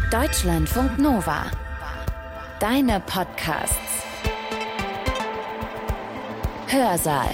Deutschlandfunk Nova. Deine Podcasts. Hörsaal.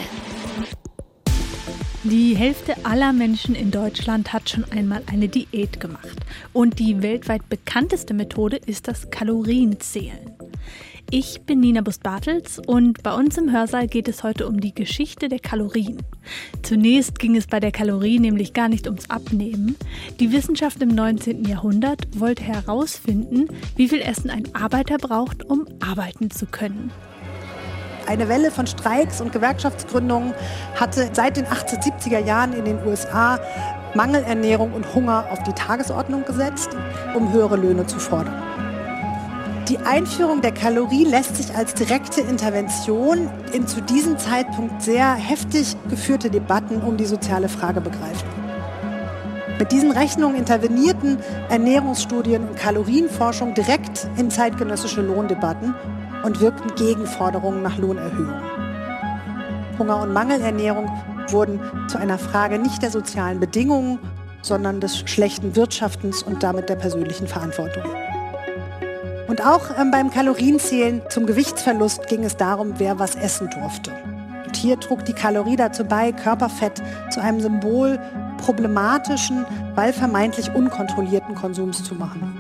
Die Hälfte aller Menschen in Deutschland hat schon einmal eine Diät gemacht. Und die weltweit bekannteste Methode ist das Kalorienzählen. Ich bin Nina Bust-Bartels und bei uns im Hörsaal geht es heute um die Geschichte der Kalorien. Zunächst ging es bei der Kalorie nämlich gar nicht ums Abnehmen. Die Wissenschaft im 19. Jahrhundert wollte herausfinden, wie viel Essen ein Arbeiter braucht, um arbeiten zu können. Eine Welle von Streiks und Gewerkschaftsgründungen hatte seit den 1870er Jahren in den USA Mangelernährung und Hunger auf die Tagesordnung gesetzt, um höhere Löhne zu fordern. Die Einführung der Kalorie lässt sich als direkte Intervention in zu diesem Zeitpunkt sehr heftig geführte Debatten um die soziale Frage begreifen. Mit diesen Rechnungen intervenierten Ernährungsstudien und Kalorienforschung direkt in zeitgenössische Lohndebatten und wirkten gegen Forderungen nach Lohnerhöhung. Hunger- und Mangelernährung wurden zu einer Frage nicht der sozialen Bedingungen, sondern des schlechten Wirtschaftens und damit der persönlichen Verantwortung. Und auch beim Kalorienzählen zum Gewichtsverlust ging es darum, wer was essen durfte. Und hier trug die Kalorie dazu bei, Körperfett zu einem Symbol problematischen, weil vermeintlich unkontrollierten Konsums zu machen.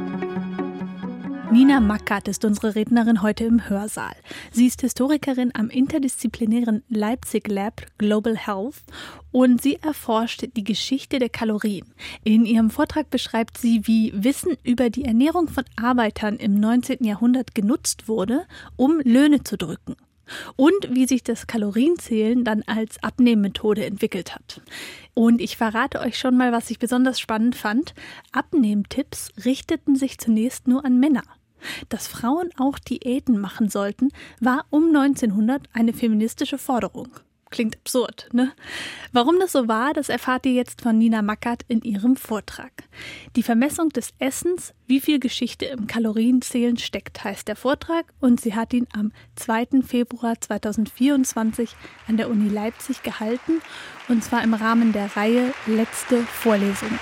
Nina Mackert ist unsere Rednerin heute im Hörsaal. Sie ist Historikerin am interdisziplinären Leipzig Lab Global Health und sie erforscht die Geschichte der Kalorien. In ihrem Vortrag beschreibt sie, wie Wissen über die Ernährung von Arbeitern im 19. Jahrhundert genutzt wurde, um Löhne zu drücken. Und wie sich das Kalorienzählen dann als Abnehmmethode entwickelt hat. Und ich verrate euch schon mal, was ich besonders spannend fand. Abnehmtipps richteten sich zunächst nur an Männer. Dass Frauen auch Diäten machen sollten, war um 1900 eine feministische Forderung. Klingt absurd, ne? Warum das so war, das erfahrt ihr jetzt von Nina Mackert in ihrem Vortrag. Die Vermessung des Essens, wie viel Geschichte im Kalorienzählen steckt, heißt der Vortrag und sie hat ihn am 2. Februar 2024 an der Uni Leipzig gehalten und zwar im Rahmen der Reihe Letzte Vorlesung.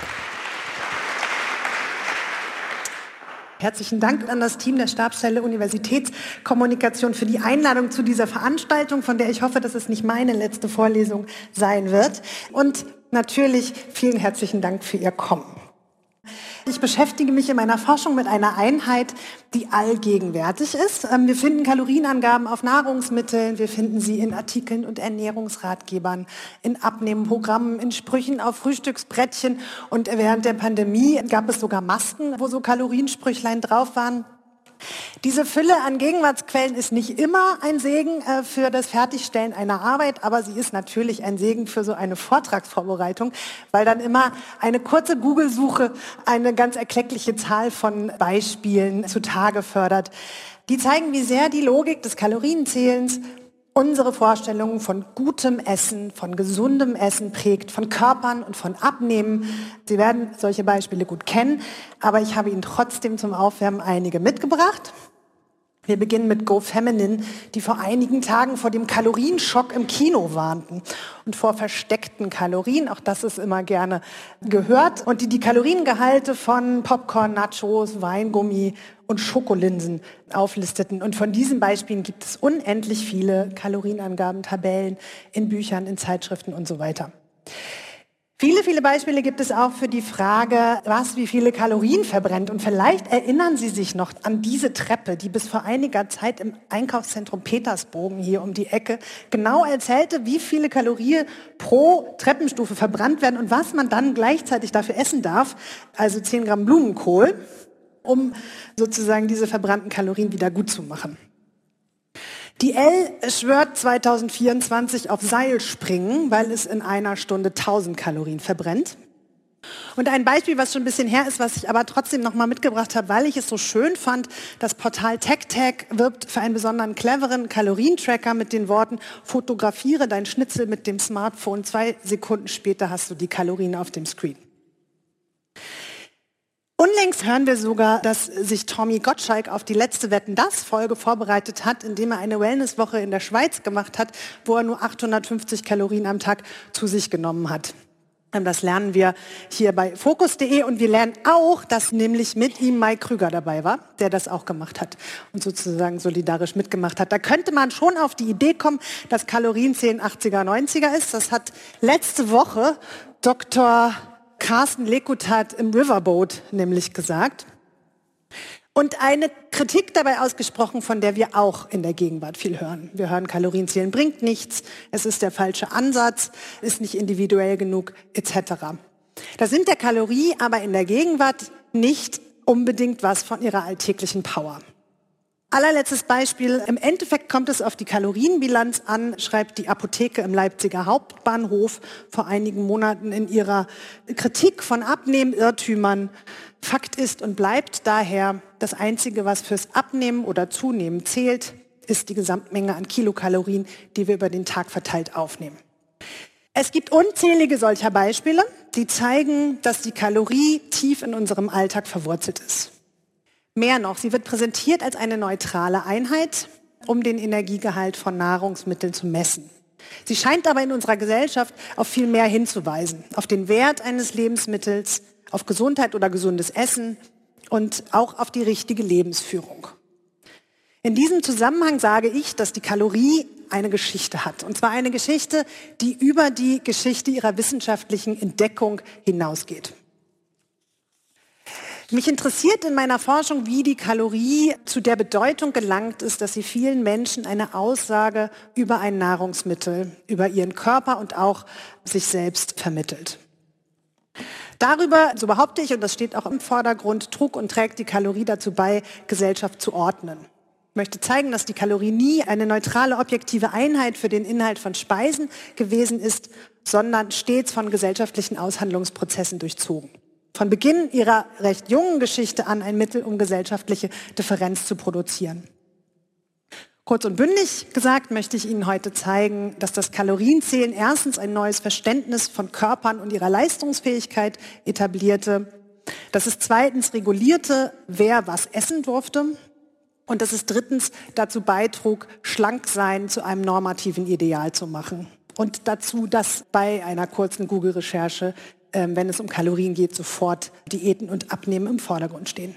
Herzlichen Dank an das Team der Stabsstelle Universitätskommunikation für die Einladung zu dieser Veranstaltung, von der ich hoffe, dass es nicht meine letzte Vorlesung sein wird. Und natürlich vielen herzlichen Dank für Ihr Kommen. Ich beschäftige mich in meiner Forschung mit einer Einheit, die allgegenwärtig ist. Wir finden Kalorienangaben auf Nahrungsmitteln, wir finden sie in Artikeln und Ernährungsratgebern, in Abnehmprogrammen, in Sprüchen auf Frühstücksbrettchen. Und während der Pandemie gab es sogar Masken, wo so Kaloriensprüchlein drauf waren. Diese Fülle an Gegenwartsquellen ist nicht immer ein Segen für das Fertigstellen einer Arbeit, aber sie ist natürlich ein Segen für so eine Vortragsvorbereitung, weil dann immer eine kurze Google-Suche eine ganz erkleckliche Zahl von Beispielen zutage fördert. Die zeigen, wie sehr die Logik des Kalorienzählens unsere Vorstellungen von gutem Essen, von gesundem Essen prägt, von Körpern und von Abnehmen. Sie werden solche Beispiele gut kennen, aber ich habe Ihnen trotzdem zum Aufwärmen einige mitgebracht. Wir beginnen mit GoFeminine, die vor einigen Tagen vor dem Kalorienschock im Kino warnten und vor versteckten Kalorien, auch das ist immer gerne gehört, und die Kaloriengehalte von Popcorn, Nachos, Weingummi und Schokolinsen auflisteten. Und von diesen Beispielen gibt es unendlich viele Kalorienangaben, Tabellen in Büchern, in Zeitschriften und so weiter. Viele Beispiele gibt es auch für die Frage, was wie viele Kalorien verbrennt. Und vielleicht erinnern Sie sich noch an diese Treppe, die bis vor einiger Zeit im Einkaufszentrum Petersbogen hier um die Ecke genau erzählte, wie viele Kalorien pro Treppenstufe verbrannt werden und was man dann gleichzeitig dafür essen darf, also 10 Gramm Blumenkohl, um sozusagen diese verbrannten Kalorien wieder gut zu machen. Die Elle schwört 2024 auf Seilspringen, weil es in einer Stunde 1000 Kalorien verbrennt. Und ein Beispiel, was schon ein bisschen her ist, was ich aber trotzdem noch mal mitgebracht habe, weil ich es so schön fand, das Portal TechTag wirbt für einen besonderen cleveren Kalorientracker mit den Worten: Fotografiere dein Schnitzel mit dem Smartphone, 2 Sekunden später hast du die Kalorien auf dem Screen. Unlängst hören wir sogar, dass sich Tommy Gottschalk auf die letzte Wetten, dass Folge vorbereitet hat, indem er eine Wellnesswoche in der Schweiz gemacht hat, wo er nur 850 Kalorien am Tag zu sich genommen hat. Das lernen wir hier bei Focus.de und wir lernen auch, dass nämlich mit ihm Mike Krüger dabei war, der das auch gemacht hat und sozusagen solidarisch mitgemacht hat. Da könnte man schon auf die Idee kommen, dass Kalorienzählen 80er, 90er ist. Das hat letzte Woche Dr. Carsten Lekutat im Riverboat nämlich gesagt. Und eine Kritik dabei ausgesprochen, von der wir auch in der Gegenwart viel hören. Wir hören, Kalorienzählen bringt nichts, es ist der falsche Ansatz, ist nicht individuell genug, etc. Da sind der Kalorie aber in der Gegenwart nicht unbedingt was von ihrer alltäglichen Power. Allerletztes Beispiel, im Endeffekt kommt es auf die Kalorienbilanz an, schreibt die Apotheke im Leipziger Hauptbahnhof vor einigen Monaten in ihrer Kritik von Abnehmirrtümern. Fakt ist und bleibt daher, das Einzige, was fürs Abnehmen oder Zunehmen zählt, ist die Gesamtmenge an Kilokalorien, die wir über den Tag verteilt aufnehmen. Es gibt unzählige solcher Beispiele, die zeigen, dass die Kalorie tief in unserem Alltag verwurzelt ist. Mehr noch, sie wird präsentiert als eine neutrale Einheit, um den Energiegehalt von Nahrungsmitteln zu messen. Sie scheint aber in unserer Gesellschaft auf viel mehr hinzuweisen, auf den Wert eines Lebensmittels, auf Gesundheit oder gesundes Essen und auch auf die richtige Lebensführung. In diesem Zusammenhang sage ich, dass die Kalorie eine Geschichte hat. Und zwar eine Geschichte, die über die Geschichte ihrer wissenschaftlichen Entdeckung hinausgeht. Mich interessiert in meiner Forschung, wie die Kalorie zu der Bedeutung gelangt ist, dass sie vielen Menschen eine Aussage über ein Nahrungsmittel, über ihren Körper und auch sich selbst vermittelt. Darüber, so behaupte ich, und das steht auch im Vordergrund, trug und trägt die Kalorie dazu bei, Gesellschaft zu ordnen. Ich möchte zeigen, dass die Kalorie nie eine neutrale, objektive Einheit für den Inhalt von Speisen gewesen ist, sondern stets von gesellschaftlichen Aushandlungsprozessen durchzogen. Von Beginn ihrer recht jungen Geschichte an ein Mittel, um gesellschaftliche Differenz zu produzieren. Kurz und bündig gesagt möchte ich Ihnen heute zeigen, dass das Kalorienzählen erstens ein neues Verständnis von Körpern und ihrer Leistungsfähigkeit etablierte, dass es zweitens regulierte, wer was essen durfte und dass es drittens dazu beitrug, Schlanksein zu einem normativen Ideal zu machen. Und dazu, dass bei einer kurzen Google-Recherche, wenn es um Kalorien geht, sofort Diäten und Abnehmen im Vordergrund stehen.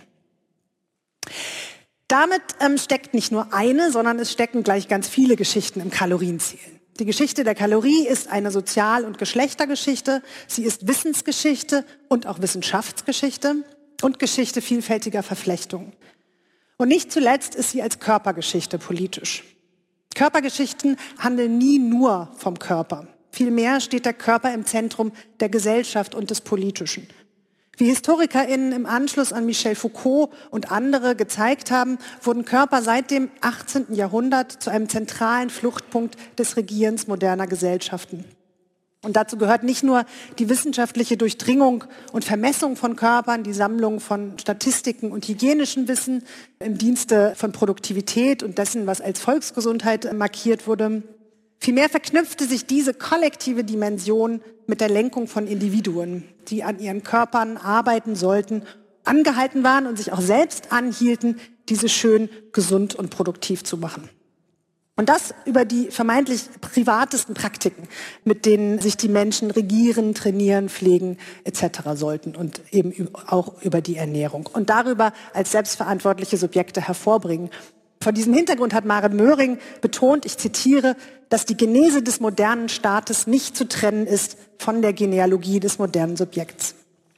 Damit steckt nicht nur eine, sondern es stecken gleich ganz viele Geschichten im Kalorienzählen. Die Geschichte der Kalorie ist eine Sozial- und Geschlechtergeschichte. Sie ist Wissensgeschichte und auch Wissenschaftsgeschichte und Geschichte vielfältiger Verflechtungen. Und nicht zuletzt ist sie als Körpergeschichte politisch. Körpergeschichten handeln nie nur vom Körper. Vielmehr steht der Körper im Zentrum der Gesellschaft und des Politischen. Wie HistorikerInnen im Anschluss an Michel Foucault und andere gezeigt haben, wurden Körper seit dem 18. Jahrhundert zu einem zentralen Fluchtpunkt des Regierens moderner Gesellschaften. Und dazu gehört nicht nur die wissenschaftliche Durchdringung und Vermessung von Körpern, die Sammlung von Statistiken und hygienischem Wissen im Dienste von Produktivität und dessen, was als Volksgesundheit markiert wurde. Vielmehr verknüpfte sich diese kollektive Dimension mit der Lenkung von Individuen, die an ihren Körpern arbeiten sollten, angehalten waren und sich auch selbst anhielten, diese schön, gesund und produktiv zu machen. Und das über die vermeintlich privatesten Praktiken, mit denen sich die Menschen regieren, trainieren, pflegen etc. sollten und eben auch über die Ernährung und darüber als selbstverantwortliche Subjekte hervorbringen. Vor diesem Hintergrund hat Maren Möhring betont, ich zitiere, dass die Genese des modernen Staates nicht zu trennen ist von der Genealogie des modernen Subjekts.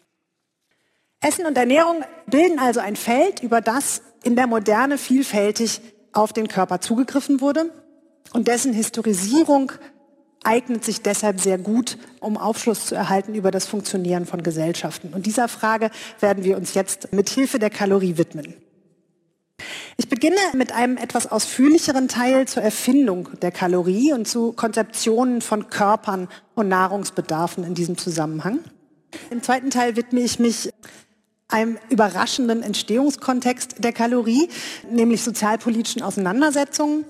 Essen und Ernährung bilden also ein Feld, über das in der Moderne vielfältig auf den Körper zugegriffen wurde und dessen Historisierung eignet sich deshalb sehr gut, um Aufschluss zu erhalten über das Funktionieren von Gesellschaften. Und dieser Frage werden wir uns jetzt mit Hilfe der Kalorie widmen. Ich beginne mit einem etwas ausführlicheren Teil zur Erfindung der Kalorie und zu Konzeptionen von Körpern und Nahrungsbedarfen in diesem Zusammenhang. Im zweiten Teil widme ich mich einem überraschenden Entstehungskontext der Kalorie, nämlich sozialpolitischen Auseinandersetzungen.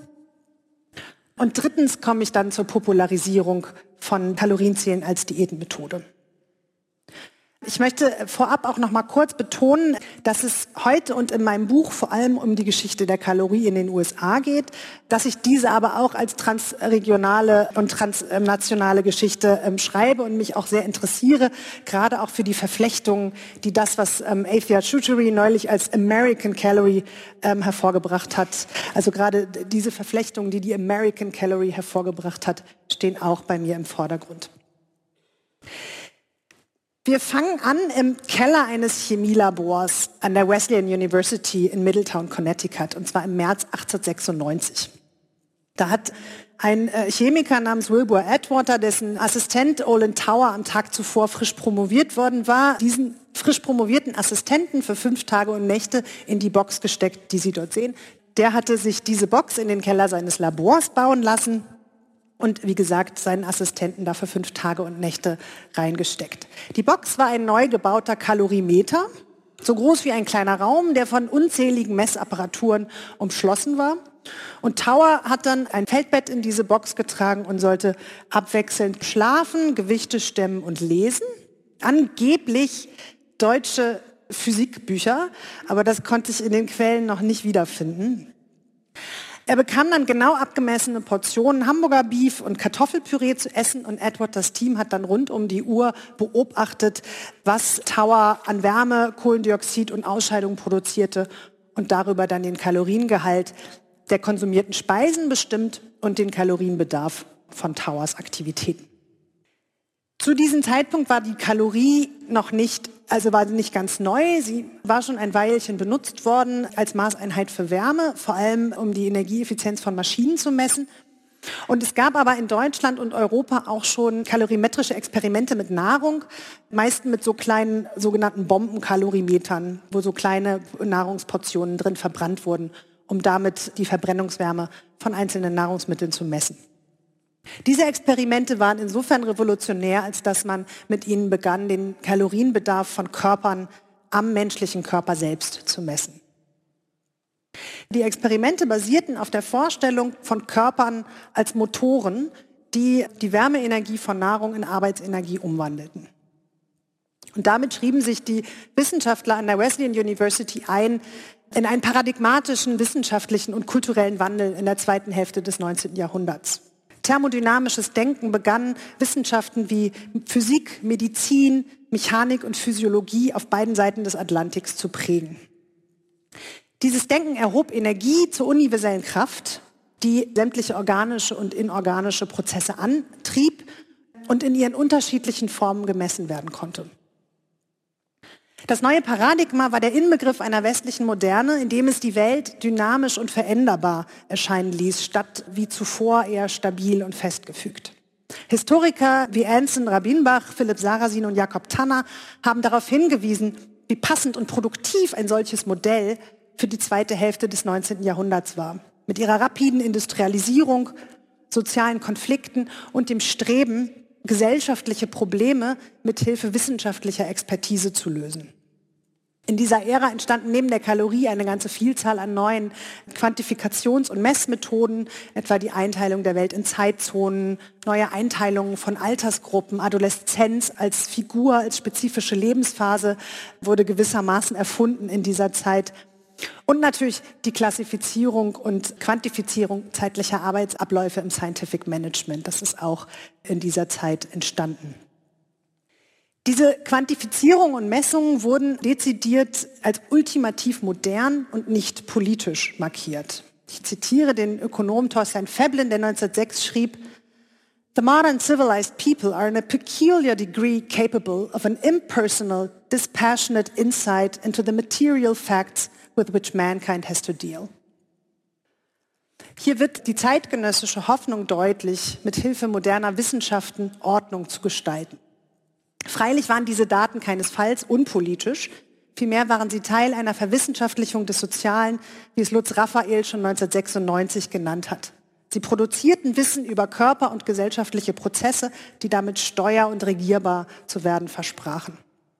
Und drittens komme ich dann zur Popularisierung von Kalorienzählen als Diätenmethode. Ich möchte vorab auch noch mal kurz betonen, dass es heute und in meinem Buch vor allem um die Geschichte der Kalorie in den USA geht, dass ich diese aber auch als transregionale und transnationale Geschichte schreibe und mich auch sehr interessiere, gerade auch für die Verflechtungen, die das, was Athia Chowdhury neulich als American Calorie hervorgebracht hat, also gerade diese Verflechtungen, die die American Calorie hervorgebracht hat, stehen auch bei mir im Vordergrund. Wir fangen an im Keller eines Chemielabors an der Wesleyan University in Middletown, Connecticut, und zwar im März 1896. Da hat ein Chemiker namens Wilbur Atwater, dessen Assistent Olin Tower am Tag zuvor frisch promoviert worden war, diesen frisch promovierten Assistenten für 5 Tage und Nächte in die Box gesteckt, die Sie dort sehen. Der hatte sich diese Box in den Keller seines Labors bauen lassen und wie gesagt, seinen Assistenten dafür 5 Tage und Nächte reingesteckt. Die Box war ein neu gebauter Kalorimeter, so groß wie ein kleiner Raum, der von unzähligen Messapparaturen umschlossen war. Und Tower hat dann ein Feldbett in diese Box getragen und sollte abwechselnd schlafen, Gewichte stemmen und lesen. Angeblich deutsche Physikbücher, aber das konnte ich in den Quellen noch nicht wiederfinden. Er bekam dann genau abgemessene Portionen Hamburger Beef und Kartoffelpüree zu essen und Atwaters Team hat dann rund um die Uhr beobachtet, was Tower an Wärme, Kohlendioxid und Ausscheidung produzierte und darüber dann den Kaloriengehalt der konsumierten Speisen bestimmt und den Kalorienbedarf von Towers Aktivitäten. Zu diesem Zeitpunkt war die Kalorie war sie nicht ganz neu. Sie war schon ein Weilchen benutzt worden als Maßeinheit für Wärme, vor allem um die Energieeffizienz von Maschinen zu messen. Und es gab aber in Deutschland und Europa auch schon kalorimetrische Experimente mit Nahrung, meist mit so kleinen sogenannten Bombenkalorimetern, wo so kleine Nahrungsportionen drin verbrannt wurden, um damit die Verbrennungswärme von einzelnen Nahrungsmitteln zu messen. Diese Experimente waren insofern revolutionär, als dass man mit ihnen begann, den Kalorienbedarf von Körpern am menschlichen Körper selbst zu messen. Die Experimente basierten auf der Vorstellung von Körpern als Motoren, die die Wärmeenergie von Nahrung in Arbeitsenergie umwandelten. Und damit schrieben sich die Wissenschaftler an der Wesleyan University ein in einen paradigmatischen wissenschaftlichen und kulturellen Wandel in der zweiten Hälfte des 19. Jahrhunderts. Thermodynamisches Denken begann, Wissenschaften wie Physik, Medizin, Mechanik und Physiologie auf beiden Seiten des Atlantiks zu prägen. Dieses Denken erhob Energie zur universellen Kraft, die sämtliche organische und inorganische Prozesse antrieb und in ihren unterschiedlichen Formen gemessen werden konnte. Das neue Paradigma war der Inbegriff einer westlichen Moderne, in dem es die Welt dynamisch und veränderbar erscheinen ließ, statt wie zuvor eher stabil und festgefügt. Historiker wie Anson Rabinbach, Philipp Sarrazin und Jakob Tanner haben darauf hingewiesen, wie passend und produktiv ein solches Modell für die zweite Hälfte des 19. Jahrhunderts war. Mit ihrer rapiden Industrialisierung, sozialen Konflikten und dem Streben, gesellschaftliche Probleme mithilfe wissenschaftlicher Expertise zu lösen. In dieser Ära entstanden neben der Kalorie eine ganze Vielzahl an neuen Quantifikations- und Messmethoden, etwa die Einteilung der Welt in Zeitzonen, neue Einteilungen von Altersgruppen, Adoleszenz als Figur, als spezifische Lebensphase wurde gewissermaßen erfunden in dieser Zeit. Und natürlich die Klassifizierung und Quantifizierung zeitlicher Arbeitsabläufe im Scientific Management. Das ist auch in dieser Zeit entstanden. Diese Quantifizierung und Messungen wurden dezidiert als ultimativ modern und nicht politisch markiert. Ich zitiere den Ökonom Thorstein Veblen, der 1906 schrieb: "The modern civilized people are in a peculiar degree capable of an impersonal, dispassionate insight into the material facts with which mankind has to deal." Hier wird die zeitgenössische Hoffnung deutlich, mit Hilfe moderner Wissenschaften Ordnung zu gestalten. Freilich waren diese Daten keinesfalls unpolitisch, vielmehr waren sie Teil einer Verwissenschaftlichung des Sozialen, wie es Lutz Raphael schon 1996 genannt hat. Sie produzierten Wissen über Körper und gesellschaftliche Prozesse, die damit steuer- und regierbar zu werden versprachen.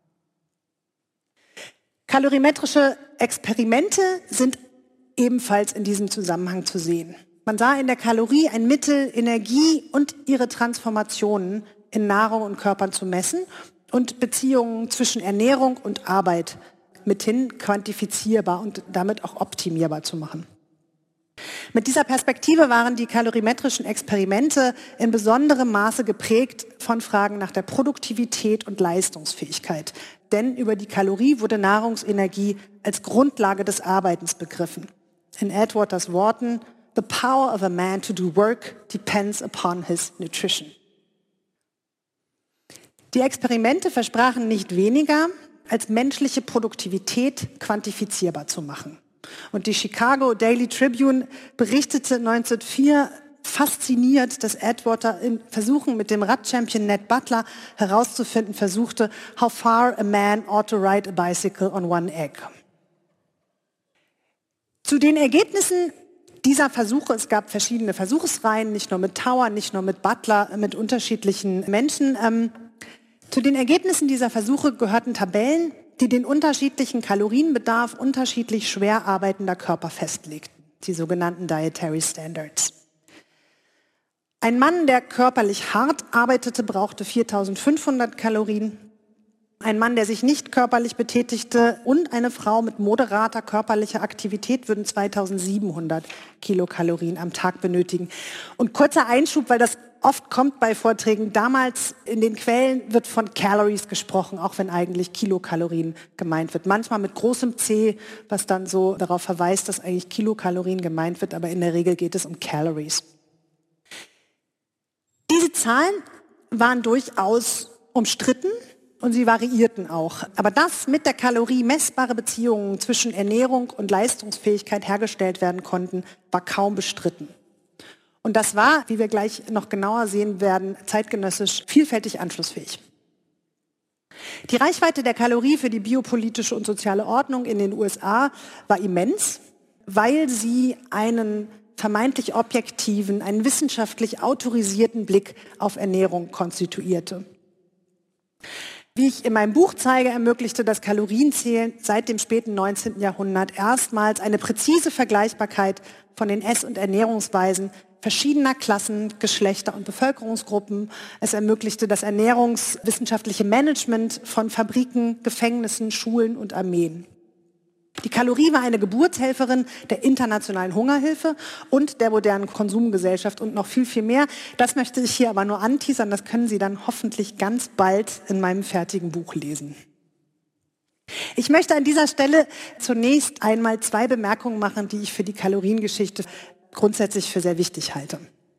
Kalorimetrische Experimente sind ebenfalls in diesem Zusammenhang zu sehen. Man sah in der Kalorie ein Mittel, Energie und ihre Transformationen in Nahrung und Körpern zu messen und Beziehungen zwischen Ernährung und Arbeit mithin quantifizierbar und damit auch optimierbar zu machen. Mit dieser Perspektive waren die kalorimetrischen Experimente in besonderem Maße geprägt von Fragen nach der Produktivität und Leistungsfähigkeit. Denn über die Kalorie wurde Nahrungsenergie als Grundlage des Arbeitens begriffen. In Atwaters Worten, "The power of a man to do work depends upon his nutrition." Die Experimente versprachen nicht weniger, als menschliche Produktivität quantifizierbar zu machen. Und die Chicago Daily Tribune berichtete 1904 fasziniert, dass Atwater in Versuchen mit dem Radchampion Ned Butler herauszufinden versuchte, how far a man ought to ride a bicycle on one egg. Zu den Ergebnissen dieser Versuche, es gab verschiedene Versuchsreihen, nicht nur mit Tower, nicht nur mit Butler, mit unterschiedlichen Menschen. Zu den Ergebnissen dieser Versuche gehörten Tabellen, die den unterschiedlichen Kalorienbedarf unterschiedlich schwer arbeitender Körper festlegten, die sogenannten Dietary Standards. Ein Mann, der körperlich hart arbeitete, brauchte 4.500 Kalorien. Ein Mann, der sich nicht körperlich betätigte, und eine Frau mit moderater körperlicher Aktivität würden 2.700 Kilokalorien am Tag benötigen. Und kurzer Einschub, weil das oft kommt bei Vorträgen, damals in den Quellen wird von Calories gesprochen, auch wenn eigentlich Kilokalorien gemeint wird. Manchmal mit großem C, was dann so darauf verweist, dass eigentlich Kilokalorien gemeint wird, aber in der Regel geht es um Calories. Diese Zahlen waren durchaus umstritten und sie variierten auch. Aber dass mit der Kalorie messbare Beziehungen zwischen Ernährung und Leistungsfähigkeit hergestellt werden konnten, war kaum bestritten. Und das war, wie wir gleich noch genauer sehen werden, zeitgenössisch vielfältig anschlussfähig. Die Reichweite der Kalorie für die biopolitische und soziale Ordnung in den USA war immens, weil sie einen vermeintlich objektiven, einen wissenschaftlich autorisierten Blick auf Ernährung konstituierte. Wie ich in meinem Buch zeige, ermöglichte das Kalorienzählen seit dem späten 19. Jahrhundert erstmals eine präzise Vergleichbarkeit von den Ess- und Ernährungsweisen verschiedener Klassen, Geschlechter und Bevölkerungsgruppen. Es ermöglichte das ernährungswissenschaftliche Management von Fabriken, Gefängnissen, Schulen und Armeen. Die Kalorie war eine Geburtshelferin der internationalen Hungerhilfe und der modernen Konsumgesellschaft und noch viel, viel mehr. Das möchte ich hier aber nur anteasern. Das können Sie dann hoffentlich ganz bald in meinem fertigen Buch lesen. Ich möchte an dieser Stelle zunächst einmal 2 Bemerkungen machen, die ich für die Kaloriengeschichte grundsätzlich für sehr wichtig halte.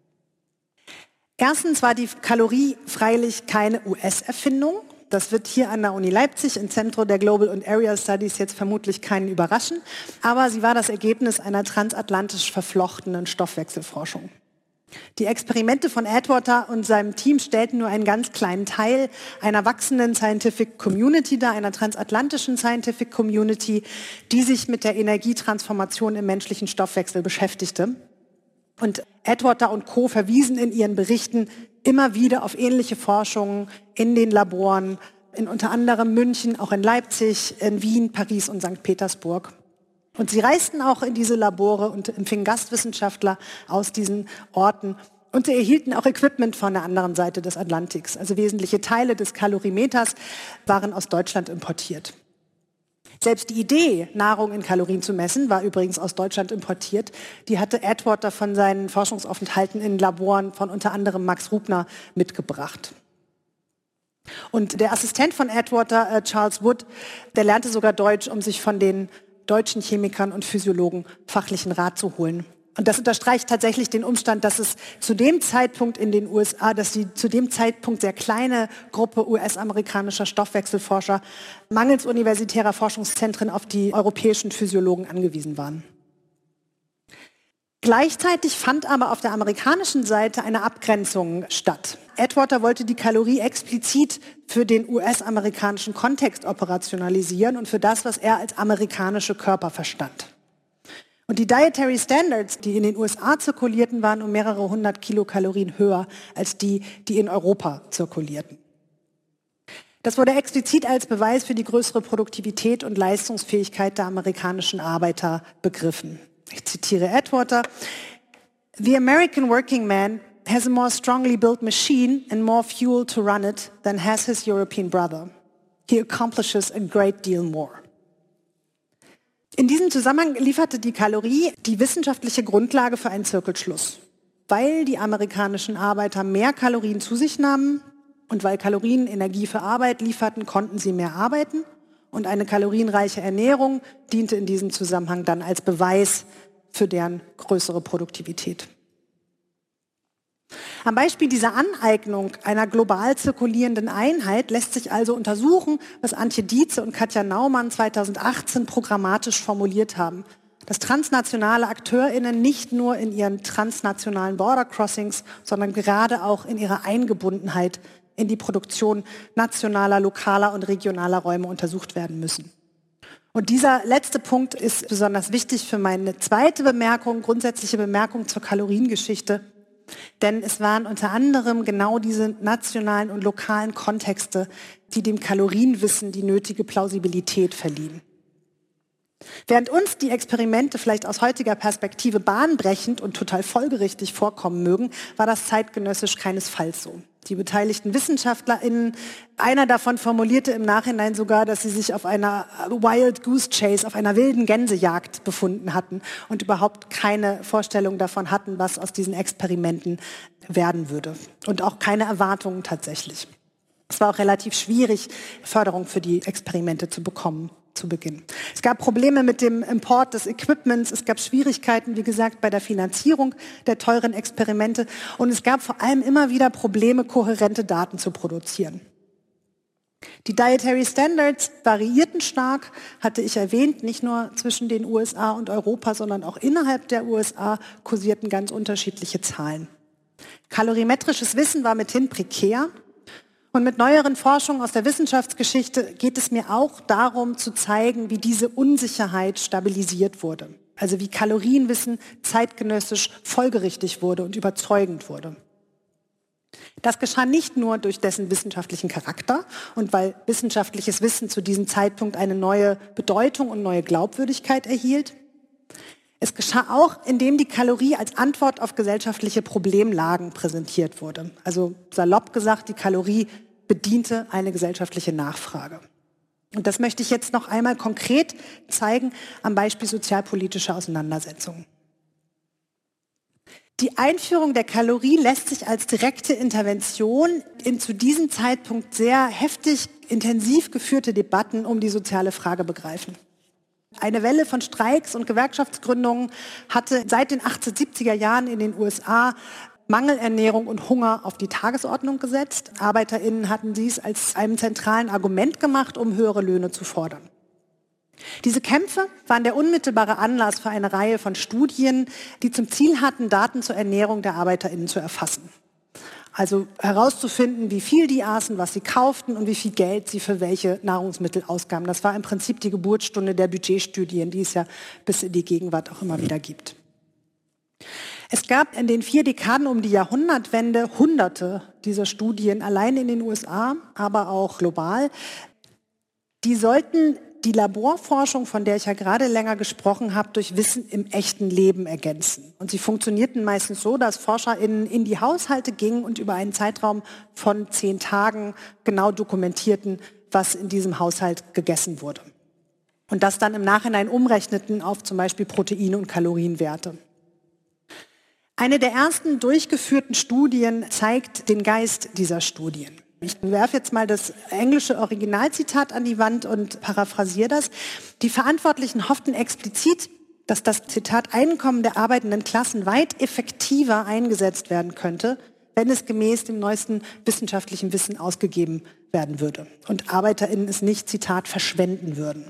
Erstens war die Kalorie freilich keine US-Erfindung. Das wird hier an der Uni Leipzig im Zentrum der Global und Area Studies jetzt vermutlich keinen überraschen, aber sie war das Ergebnis einer transatlantisch verflochtenen Stoffwechselforschung. Die Experimente von Atwater und seinem Team stellten nur einen ganz kleinen Teil einer wachsenden Scientific Community dar, einer transatlantischen Scientific Community, die sich mit der Energietransformation im menschlichen Stoffwechsel beschäftigte. Und Atwater und Co. verwiesen in ihren Berichten immer wieder auf ähnliche Forschungen in den Laboren, in unter anderem München, auch in Leipzig, in Wien, Paris und St. Petersburg. Und sie reisten auch in diese Labore und empfingen Gastwissenschaftler aus diesen Orten. Und sie erhielten auch Equipment von der anderen Seite des Atlantiks. Also wesentliche Teile des Kalorimeters waren aus Deutschland importiert. Selbst die Idee, Nahrung in Kalorien zu messen, war übrigens aus Deutschland importiert. Die hatte Atwater von seinen Forschungsaufenthalten in Laboren von unter anderem Max Rubner mitgebracht. Und der Assistent von Atwater, Charles Wood, der lernte sogar Deutsch, um sich von den deutschen Chemikern und Physiologen fachlichen Rat zu holen. Und das unterstreicht tatsächlich den Umstand, dass es zu dem Zeitpunkt in den USA, dass die zu dem Zeitpunkt sehr kleine Gruppe US-amerikanischer Stoffwechselforscher mangels universitärer Forschungszentren auf die europäischen Physiologen angewiesen waren. Gleichzeitig fand aber auf der amerikanischen Seite eine Abgrenzung statt. Atwater wollte die Kalorie explizit für den US-amerikanischen Kontext operationalisieren und für das, was er als amerikanische Körper verstand. Und die Dietary Standards, die in den USA zirkulierten, waren um mehrere 100 Kilokalorien höher als die, die in Europa zirkulierten. Das wurde explizit als Beweis für die größere Produktivität und Leistungsfähigkeit der amerikanischen Arbeiter begriffen. Ich zitiere Atwater: "The American working man has a more strongly built machine and more fuel to run it than has his European brother. He accomplishes a great deal more. In diesem Zusammenhang lieferte die Kalorie die wissenschaftliche Grundlage für einen Zirkelschluss. Weil die amerikanischen Arbeiter mehr Kalorien zu sich nahmen und weil Kalorien Energie für Arbeit lieferten, konnten sie mehr arbeiten. Und eine kalorienreiche Ernährung diente in diesem Zusammenhang dann als Beweis für deren größere Produktivität. Am Beispiel dieser Aneignung einer global zirkulierenden Einheit lässt sich also untersuchen, was Antje Dietze und Katja Naumann 2018 programmatisch formuliert haben. Dass transnationale AkteurInnen nicht nur in ihren transnationalen Border Crossings, sondern gerade auch in ihrer Eingebundenheit in die Produktion nationaler, lokaler und regionaler Räume untersucht werden müssen. Und dieser letzte Punkt ist besonders wichtig für meine zweite Bemerkung, grundsätzliche Bemerkung zur Kaloriengeschichte. Denn es waren unter anderem genau diese nationalen und lokalen Kontexte, die dem Kalorienwissen die nötige Plausibilität verliehen. Während uns die Experimente vielleicht aus heutiger Perspektive bahnbrechend und total folgerichtig vorkommen mögen, war das zeitgenössisch keinesfalls so. Die beteiligten WissenschaftlerInnen, einer davon formulierte im Nachhinein sogar, dass sie sich auf einer Wild Goose Chase, auf einer wilden Gänsejagd befunden hatten und überhaupt keine Vorstellung davon hatten, was aus diesen Experimenten werden würde. Und auch keine Erwartungen tatsächlich. Es war auch relativ schwierig, Förderung für die Experimente zu bekommen zu Beginn. Es gab Probleme mit dem Import des Equipments, es gab Schwierigkeiten, wie gesagt, bei der Finanzierung der teuren Experimente und es gab vor allem immer wieder Probleme, kohärente Daten zu produzieren. Die Dietary Standards variierten stark, hatte ich erwähnt, nicht nur zwischen den USA und Europa, sondern auch innerhalb der USA kursierten ganz unterschiedliche Zahlen. Kalorimetrisches Wissen war mithin prekär. Und mit neueren Forschungen aus der Wissenschaftsgeschichte geht es mir auch darum zu zeigen, wie diese Unsicherheit stabilisiert wurde. Also wie Kalorienwissen zeitgenössisch folgerichtig wurde und überzeugend wurde. Das geschah nicht nur durch dessen wissenschaftlichen Charakter und weil wissenschaftliches Wissen zu diesem Zeitpunkt eine neue Bedeutung und neue Glaubwürdigkeit erhielt. Es geschah auch, indem die Kalorie als Antwort auf gesellschaftliche Problemlagen präsentiert wurde. Also salopp gesagt, die Kalorie bediente eine gesellschaftliche Nachfrage. Und das möchte ich jetzt noch einmal konkret zeigen am Beispiel sozialpolitischer Auseinandersetzungen. Die Einführung der Kalorie lässt sich als direkte Intervention in zu diesem Zeitpunkt sehr heftig, intensiv geführte Debatten um die soziale Frage begreifen. Eine Welle von Streiks und Gewerkschaftsgründungen hatte seit den 1870er Jahren in den USA Mangelernährung und Hunger auf die Tagesordnung gesetzt. ArbeiterInnen hatten dies als einem zentralen Argument gemacht, um höhere Löhne zu fordern. Diese Kämpfe waren der unmittelbare Anlass für eine Reihe von Studien, die zum Ziel hatten, Daten zur Ernährung der ArbeiterInnen zu erfassen. Also herauszufinden, wie viel die aßen, was sie kauften und wie viel Geld sie für welche Nahrungsmittel ausgaben. Das war im Prinzip die Geburtsstunde der Budgetstudien, die es ja bis in die Gegenwart auch immer wieder gibt. Es gab in den 4 Dekaden um die Jahrhundertwende Hunderte dieser Studien, allein in den USA, aber auch global. Die sollten die Laborforschung, von der ich ja gerade länger gesprochen habe, durch Wissen im echten Leben ergänzen. Und sie funktionierten meistens so, dass ForscherInnen in die Haushalte gingen und über einen Zeitraum von 10 Tagen genau dokumentierten, was in diesem Haushalt gegessen wurde. Und das dann im Nachhinein umrechneten auf zum Beispiel Protein- und Kalorienwerte. Eine der ersten durchgeführten Studien zeigt den Geist dieser Studien. Ich werfe jetzt mal das englische Originalzitat an die Wand und paraphrasiere das. Die Verantwortlichen hofften explizit, dass das Zitat Einkommen der arbeitenden Klassen weit effektiver eingesetzt werden könnte, wenn es gemäß dem neuesten wissenschaftlichen Wissen ausgegeben werden würde und ArbeiterInnen es nicht, Zitat, verschwenden würden.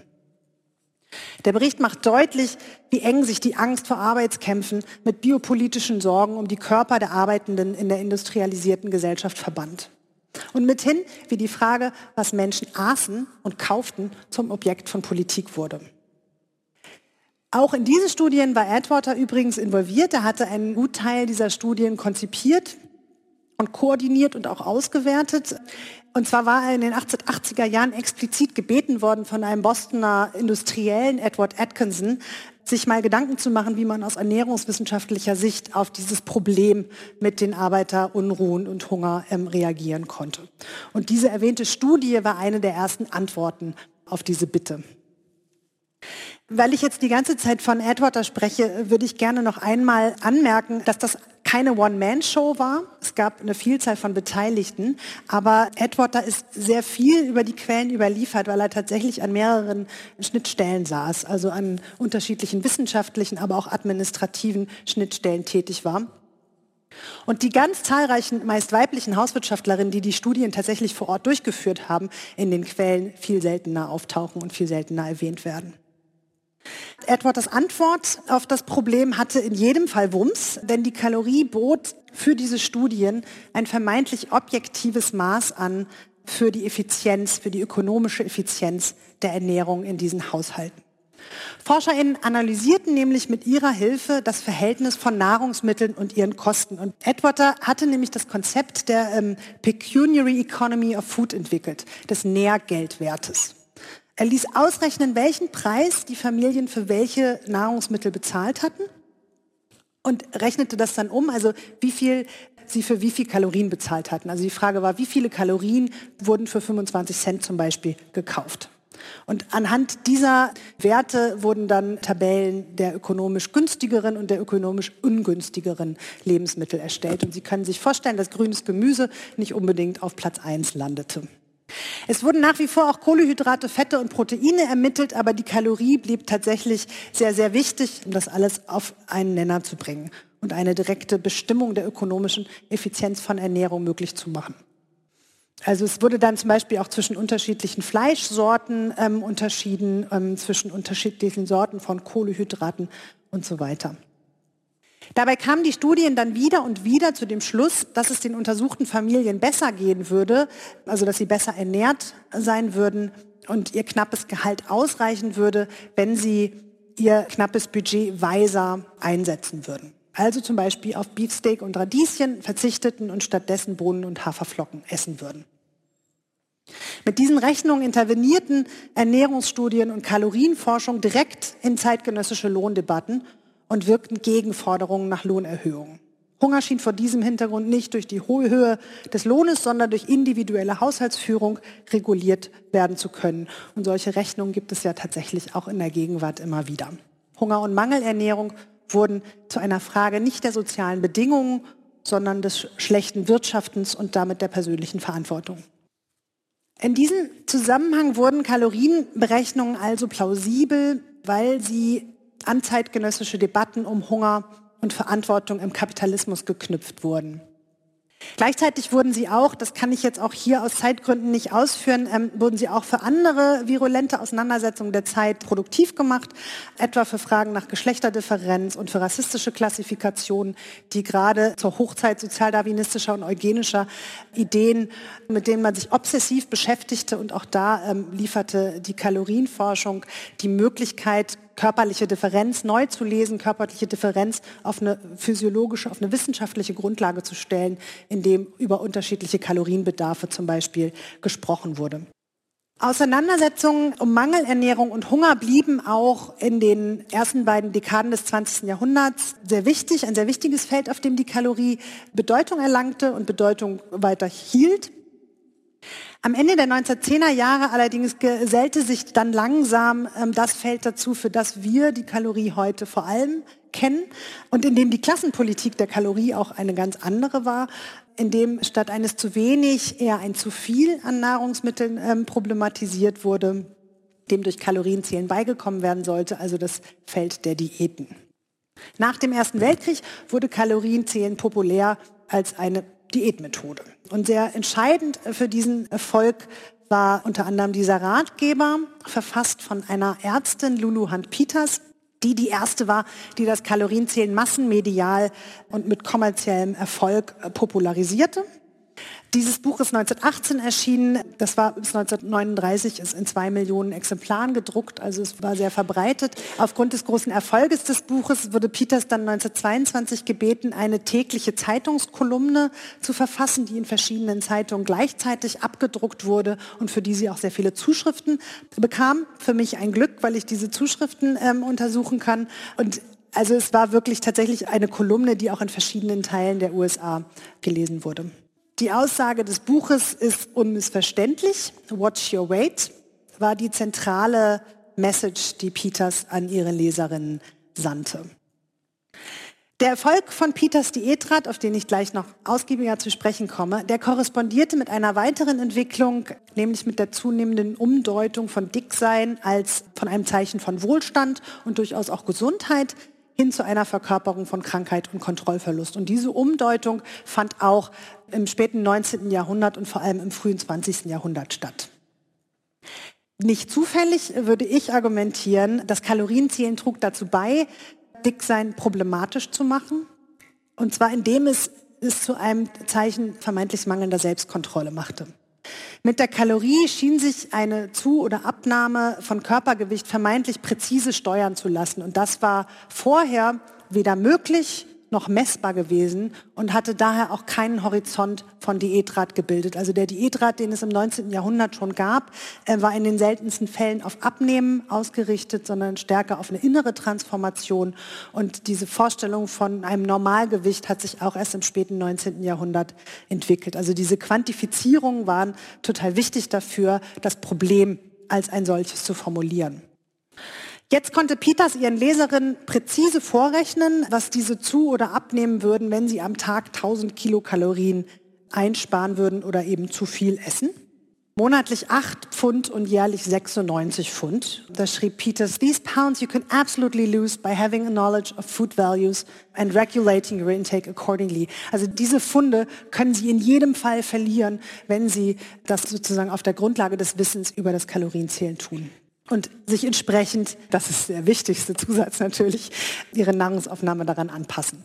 Der Bericht macht deutlich, wie eng sich die Angst vor Arbeitskämpfen mit biopolitischen Sorgen um die Körper der Arbeitenden in der industrialisierten Gesellschaft verband. Und mithin, wie die Frage, was Menschen aßen und kauften, zum Objekt von Politik wurde. Auch in diese Studien war Atwater übrigens involviert. Er hatte einen Gutteil dieser Studien konzipiert und koordiniert und auch ausgewertet. Und zwar war er in den 1880er Jahren explizit gebeten worden von einem Bostoner Industriellen, Edward Atkinson, sich mal Gedanken zu machen, wie man aus ernährungswissenschaftlicher Sicht auf dieses Problem mit den Arbeiterunruhen und Hunger reagieren konnte. Und diese erwähnte Studie war eine der ersten Antworten auf diese Bitte. Weil ich jetzt die ganze Zeit von Atwater spreche, würde ich gerne noch einmal anmerken, dass das keine One-Man-Show war. Es gab eine Vielzahl von Beteiligten, aber Atwater ist sehr viel über die Quellen überliefert, weil er tatsächlich an mehreren Schnittstellen saß, also an unterschiedlichen wissenschaftlichen, aber auch administrativen Schnittstellen tätig war. Und die ganz zahlreichen, meist weiblichen Hauswirtschaftlerinnen, die die Studien tatsächlich vor Ort durchgeführt haben, in den Quellen viel seltener auftauchen und viel seltener erwähnt werden. Atwaters Antwort auf das Problem hatte in jedem Fall Wumms, denn die Kalorie bot für diese Studien ein vermeintlich objektives Maß an für die Effizienz, für die ökonomische Effizienz der Ernährung in diesen Haushalten. ForscherInnen analysierten nämlich mit ihrer Hilfe das Verhältnis von Nahrungsmitteln und ihren Kosten. Und Atwater hatte nämlich das Konzept der Pecuniary Economy of Food entwickelt, des Nährgeldwertes. Er ließ ausrechnen, welchen Preis die Familien für welche Nahrungsmittel bezahlt hatten und rechnete das dann um, also wie viel sie für wie viel Kalorien bezahlt hatten. Also die Frage war, wie viele Kalorien wurden für 25 Cent zum Beispiel gekauft. Und anhand dieser Werte wurden dann Tabellen der ökonomisch günstigeren und der ökonomisch ungünstigeren Lebensmittel erstellt. Und Sie können sich vorstellen, dass grünes Gemüse nicht unbedingt auf Platz 1 landete. Es wurden nach wie vor auch Kohlenhydrate, Fette und Proteine ermittelt, aber die Kalorie blieb tatsächlich sehr, sehr wichtig, um das alles auf einen Nenner zu bringen und eine direkte Bestimmung der ökonomischen Effizienz von Ernährung möglich zu machen. Also es wurde dann zum Beispiel auch zwischen unterschiedlichen Fleischsorten unterschieden, zwischen unterschiedlichen Sorten von Kohlenhydraten und so weiter. Dabei kamen die Studien dann wieder und wieder zu dem Schluss, dass es den untersuchten Familien besser gehen würde, also dass sie besser ernährt sein würden und ihr knappes Gehalt ausreichen würde, wenn sie ihr knappes Budget weiser einsetzen würden. Also zum Beispiel auf Beefsteak und Radieschen verzichteten und stattdessen Bohnen und Haferflocken essen würden. Mit diesen Rechnungen intervenierten Ernährungsstudien und Kalorienforschung direkt in zeitgenössische Lohndebatten und wirkten gegen Forderungen nach Lohnerhöhungen. Hunger schien vor diesem Hintergrund nicht durch die hohe Höhe des Lohnes, sondern durch individuelle Haushaltsführung reguliert werden zu können. Und solche Rechnungen gibt es ja tatsächlich auch in der Gegenwart immer wieder. Hunger und Mangelernährung wurden zu einer Frage nicht der sozialen Bedingungen, sondern des schlechten Wirtschaftens und damit der persönlichen Verantwortung. In diesem Zusammenhang wurden Kalorienberechnungen also plausibel, weil sie an zeitgenössische Debatten um Hunger und Verantwortung im Kapitalismus geknüpft wurden. Gleichzeitig wurden sie auch, das kann ich jetzt auch hier aus Zeitgründen nicht ausführen, wurden sie auch für andere virulente Auseinandersetzungen der Zeit produktiv gemacht, etwa für Fragen nach Geschlechterdifferenz und für rassistische Klassifikationen, die gerade zur Hochzeit sozialdarwinistischer und eugenischer Ideen, mit denen man sich obsessiv beschäftigte, und auch da lieferte die Kalorienforschung die Möglichkeit, körperliche Differenz neu zu lesen, körperliche Differenz auf eine physiologische, auf eine wissenschaftliche Grundlage zu stellen, indem über unterschiedliche Kalorienbedarfe zum Beispiel gesprochen wurde. Auseinandersetzungen um Mangelernährung und Hunger blieben auch in den ersten beiden Dekaden des 20. Jahrhunderts sehr wichtig, ein sehr wichtiges Feld, auf dem die Kalorie Bedeutung erlangte und Bedeutung weiter hielt. Am Ende der 1910er Jahre allerdings gesellte sich dann langsam das Feld dazu, für das wir die Kalorie heute vor allem kennen und in dem die Klassenpolitik der Kalorie auch eine ganz andere war, in dem statt eines zu wenig eher ein zu viel an Nahrungsmitteln problematisiert wurde, dem durch Kalorienzählen beigekommen werden sollte, also das Feld der Diäten. Nach dem Ersten Weltkrieg wurde Kalorienzählen populär als eine Diätmethode. Und sehr entscheidend für diesen Erfolg war unter anderem dieser Ratgeber, verfasst von einer Ärztin, Lulu Hunt Peters, die erste war, die das Kalorienzählen massenmedial und mit kommerziellem Erfolg popularisierte. Dieses Buch ist 1918 erschienen, das war bis 1939, ist in 2 Millionen Exemplaren gedruckt, also es war sehr verbreitet. Aufgrund des großen Erfolges des Buches wurde Peters dann 1922 gebeten, eine tägliche Zeitungskolumne zu verfassen, die in verschiedenen Zeitungen gleichzeitig abgedruckt wurde und für die sie auch sehr viele Zuschriften bekam. Für mich ein Glück, weil ich diese Zuschriften untersuchen kann. Und also es war wirklich tatsächlich eine Kolumne, die auch in verschiedenen Teilen der USA gelesen wurde. Die Aussage des Buches ist unmissverständlich. Watch your weight war die zentrale Message, die Peters an ihre Leserinnen sandte. Der Erfolg von Peters Diätrat, auf den ich gleich noch ausgiebiger zu sprechen komme, der korrespondierte mit einer weiteren Entwicklung, nämlich mit der zunehmenden Umdeutung von Dicksein als von einem Zeichen von Wohlstand und durchaus auch Gesundheit hin zu einer Verkörperung von Krankheit und Kontrollverlust. Und diese Umdeutung fand auch im späten 19. Jahrhundert und vor allem im frühen 20. Jahrhundert statt. Nicht zufällig würde ich argumentieren, das Kalorienzählen trug dazu bei, Dicksein problematisch zu machen. Und zwar indem es zu einem Zeichen vermeintlich mangelnder Selbstkontrolle machte. Mit der Kalorie schien sich eine Zu- oder Abnahme von Körpergewicht vermeintlich präzise steuern zu lassen. Und das war vorher weder möglich noch messbar gewesen und hatte daher auch keinen Horizont von Diätrat gebildet. Also der Diätrat, den es im 19. Jahrhundert schon gab, war in den seltensten Fällen auf Abnehmen ausgerichtet, sondern stärker auf eine innere Transformation. Und diese Vorstellung von einem Normalgewicht hat sich auch erst im späten 19. Jahrhundert entwickelt. Also diese Quantifizierungen waren total wichtig dafür, das Problem als ein solches zu formulieren. Jetzt konnte Peters ihren Leserinnen präzise vorrechnen, was diese zu- oder abnehmen würden, wenn sie am Tag 1000 Kilokalorien einsparen würden oder eben zu viel essen. Monatlich 8 Pfund und jährlich 96 Pfund. Da schrieb Peters, "These pounds you can absolutely lose by having a knowledge of food values and regulating your intake accordingly." Also diese Pfunde können Sie in jedem Fall verlieren, wenn Sie das sozusagen auf der Grundlage des Wissens über das Kalorienzählen tun. Und sich entsprechend, das ist der wichtigste Zusatz natürlich, ihre Nahrungsaufnahme daran anpassen.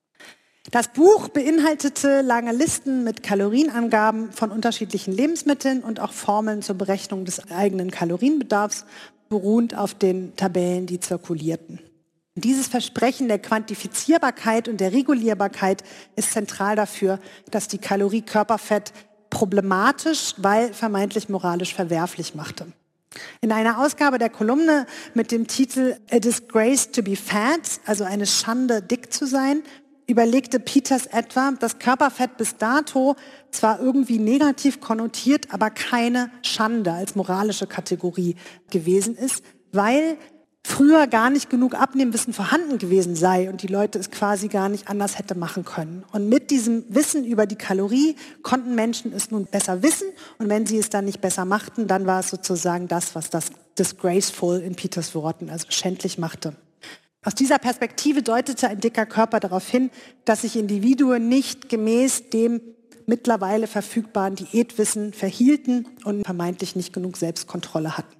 Das Buch beinhaltete lange Listen mit Kalorienangaben von unterschiedlichen Lebensmitteln und auch Formeln zur Berechnung des eigenen Kalorienbedarfs, beruhend auf den Tabellen, die zirkulierten. Dieses Versprechen der Quantifizierbarkeit und der Regulierbarkeit ist zentral dafür, dass die Kalorie Körperfett problematisch, weil vermeintlich moralisch verwerflich machte. In einer Ausgabe der Kolumne mit dem Titel "A Disgrace to be Fat", also eine Schande, dick zu sein, überlegte Peters etwa, dass Körperfett bis dato zwar irgendwie negativ konnotiert, aber keine Schande als moralische Kategorie gewesen ist, weil früher gar nicht genug Abnehmwissen vorhanden gewesen sei und die Leute es quasi gar nicht anders hätte machen können. Und mit diesem Wissen über die Kalorie konnten Menschen es nun besser wissen und wenn sie es dann nicht besser machten, dann war es sozusagen das, was das disgraceful in Peters Worten, also schändlich machte. Aus dieser Perspektive deutete ein dicker Körper darauf hin, dass sich Individuen nicht gemäß dem mittlerweile verfügbaren Diätwissen verhielten und vermeintlich nicht genug Selbstkontrolle hatten.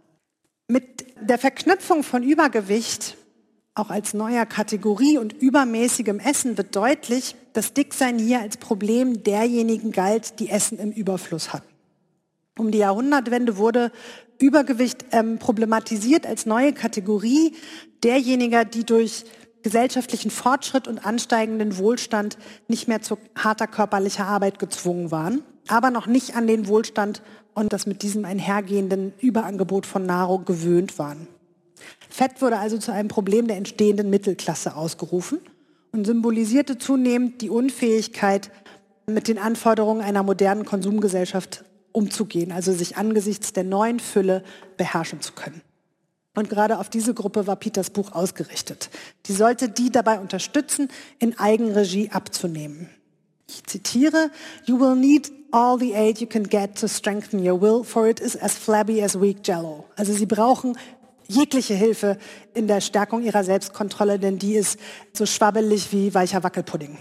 Mit der Verknüpfung von Übergewicht, auch als neuer Kategorie und übermäßigem Essen, wird deutlich, dass Dicksein hier als Problem derjenigen galt, die Essen im Überfluss hatten. Um die Jahrhundertwende wurde Übergewicht problematisiert als neue Kategorie derjenigen, die durch gesellschaftlichen Fortschritt und ansteigenden Wohlstand nicht mehr zu harter körperlicher Arbeit gezwungen waren, aber noch nicht an den Wohlstand und das mit diesem einhergehenden Überangebot von Nahrung gewöhnt waren. Fett wurde also zu einem Problem der entstehenden Mittelklasse ausgerufen und symbolisierte zunehmend die Unfähigkeit, mit den Anforderungen einer modernen Konsumgesellschaft umzugehen, also sich angesichts der neuen Fülle beherrschen zu können. Und gerade auf diese Gruppe war Peters Buch ausgerichtet. Die sollte die dabei unterstützen, in Eigenregie abzunehmen. Ich zitiere, "You will need all the aid you can get to strengthen your will, for it is as flabby as weak jello." Also sie brauchen jegliche Hilfe in der Stärkung ihrer Selbstkontrolle, denn die ist so schwabbelig wie weicher Wackelpudding.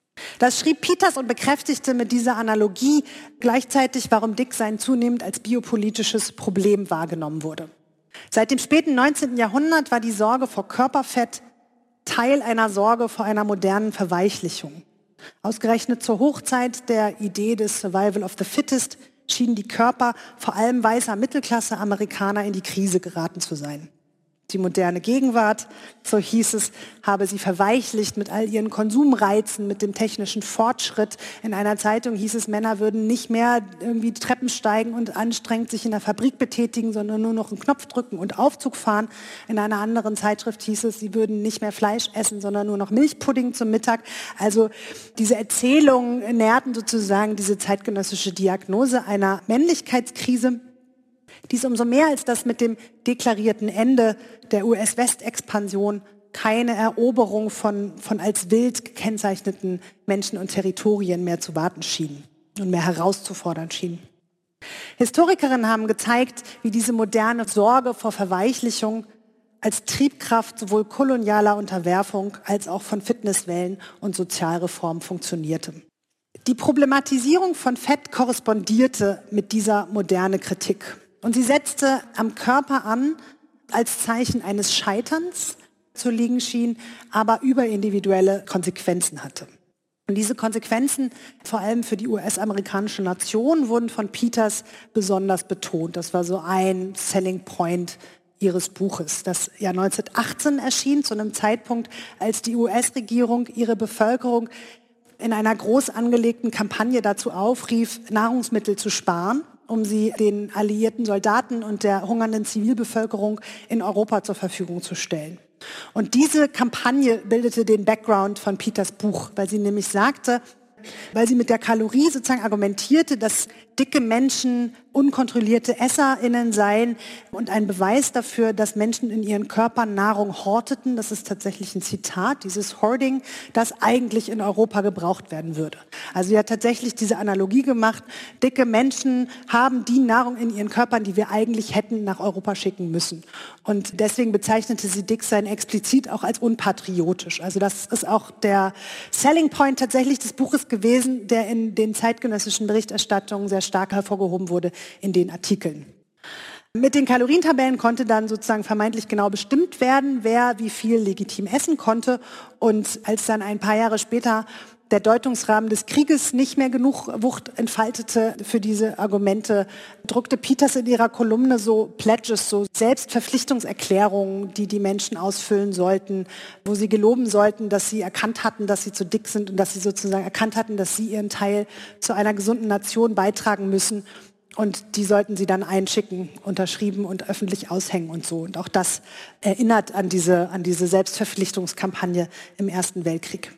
Das schrieb Peters und bekräftigte mit dieser Analogie gleichzeitig, warum Dicksein zunehmend als biopolitisches Problem wahrgenommen wurde. Seit dem späten 19. Jahrhundert war die Sorge vor Körperfett Teil einer Sorge vor einer modernen Verweichlichung. Ausgerechnet zur Hochzeit der Idee des Survival of the Fittest schienen die Körper vor allem weißer Mittelklasse-Amerikaner in die Krise geraten zu sein. Die moderne Gegenwart, so hieß es, habe sie verweichlicht mit all ihren Konsumreizen, mit dem technischen Fortschritt. In einer Zeitung hieß es, Männer würden nicht mehr irgendwie die Treppen steigen und anstrengend sich in der Fabrik betätigen, sondern nur noch einen Knopf drücken und Aufzug fahren. In einer anderen Zeitschrift hieß es, sie würden nicht mehr Fleisch essen, sondern nur noch Milchpudding zum Mittag. Also diese Erzählungen nährten sozusagen diese zeitgenössische Diagnose einer Männlichkeitskrise. Dies umso mehr, als dass mit dem deklarierten Ende der US-Westexpansion keine Eroberung von als wild gekennzeichneten Menschen und Territorien mehr zu warten schien und mehr herauszufordern schien. Historikerinnen haben gezeigt, wie diese moderne Sorge vor Verweichlichung als Triebkraft sowohl kolonialer Unterwerfung als auch von Fitnesswellen und Sozialreform funktionierte. Die Problematisierung von Fett korrespondierte mit dieser moderne Kritik. Und sie setzte am Körper an, als Zeichen eines Scheiterns zu liegen schien, aber überindividuelle Konsequenzen hatte. Und diese Konsequenzen, vor allem für die US-amerikanische Nation, wurden von Peters besonders betont. Das war so ein Selling Point ihres Buches, das ja 1918 erschien, zu einem Zeitpunkt, als die US-Regierung ihre Bevölkerung in einer groß angelegten Kampagne dazu aufrief, Nahrungsmittel zu sparen, um sie den alliierten Soldaten und der hungernden Zivilbevölkerung in Europa zur Verfügung zu stellen. Und diese Kampagne bildete den Background von Peters Buch, weil sie nämlich sagte, weil sie mit der Kalorie sozusagen argumentierte, dass dicke Menschen unkontrollierte EsserInnen seien und ein Beweis dafür, dass Menschen in ihren Körpern Nahrung horteten, das ist tatsächlich ein Zitat, dieses Hoarding, das eigentlich in Europa gebraucht werden würde. Also sie hat tatsächlich diese Analogie gemacht, dicke Menschen haben die Nahrung in ihren Körpern, die wir eigentlich hätten nach Europa schicken müssen. Und deswegen bezeichnete sie Dicksein explizit auch als unpatriotisch. Also das ist auch der Selling Point tatsächlich des Buches gewesen, der in den zeitgenössischen Berichterstattungen sehr stark hervorgehoben wurde in den Artikeln. Mit den Kalorientabellen konnte dann sozusagen vermeintlich genau bestimmt werden, wer wie viel legitim essen konnte. Und als dann ein paar Jahre später der Deutungsrahmen des Krieges nicht mehr genug Wucht entfaltete für diese Argumente, druckte Peters in ihrer Kolumne so Pledges, so Selbstverpflichtungserklärungen, die die Menschen ausfüllen sollten, wo sie geloben sollten, dass sie erkannt hatten, dass sie zu dick sind und dass sie sozusagen erkannt hatten, dass sie ihren Teil zu einer gesunden Nation beitragen müssen. Und die sollten sie dann einschicken, unterschrieben und öffentlich aushängen und so. Und auch das erinnert an diese Selbstverpflichtungskampagne im Ersten Weltkrieg.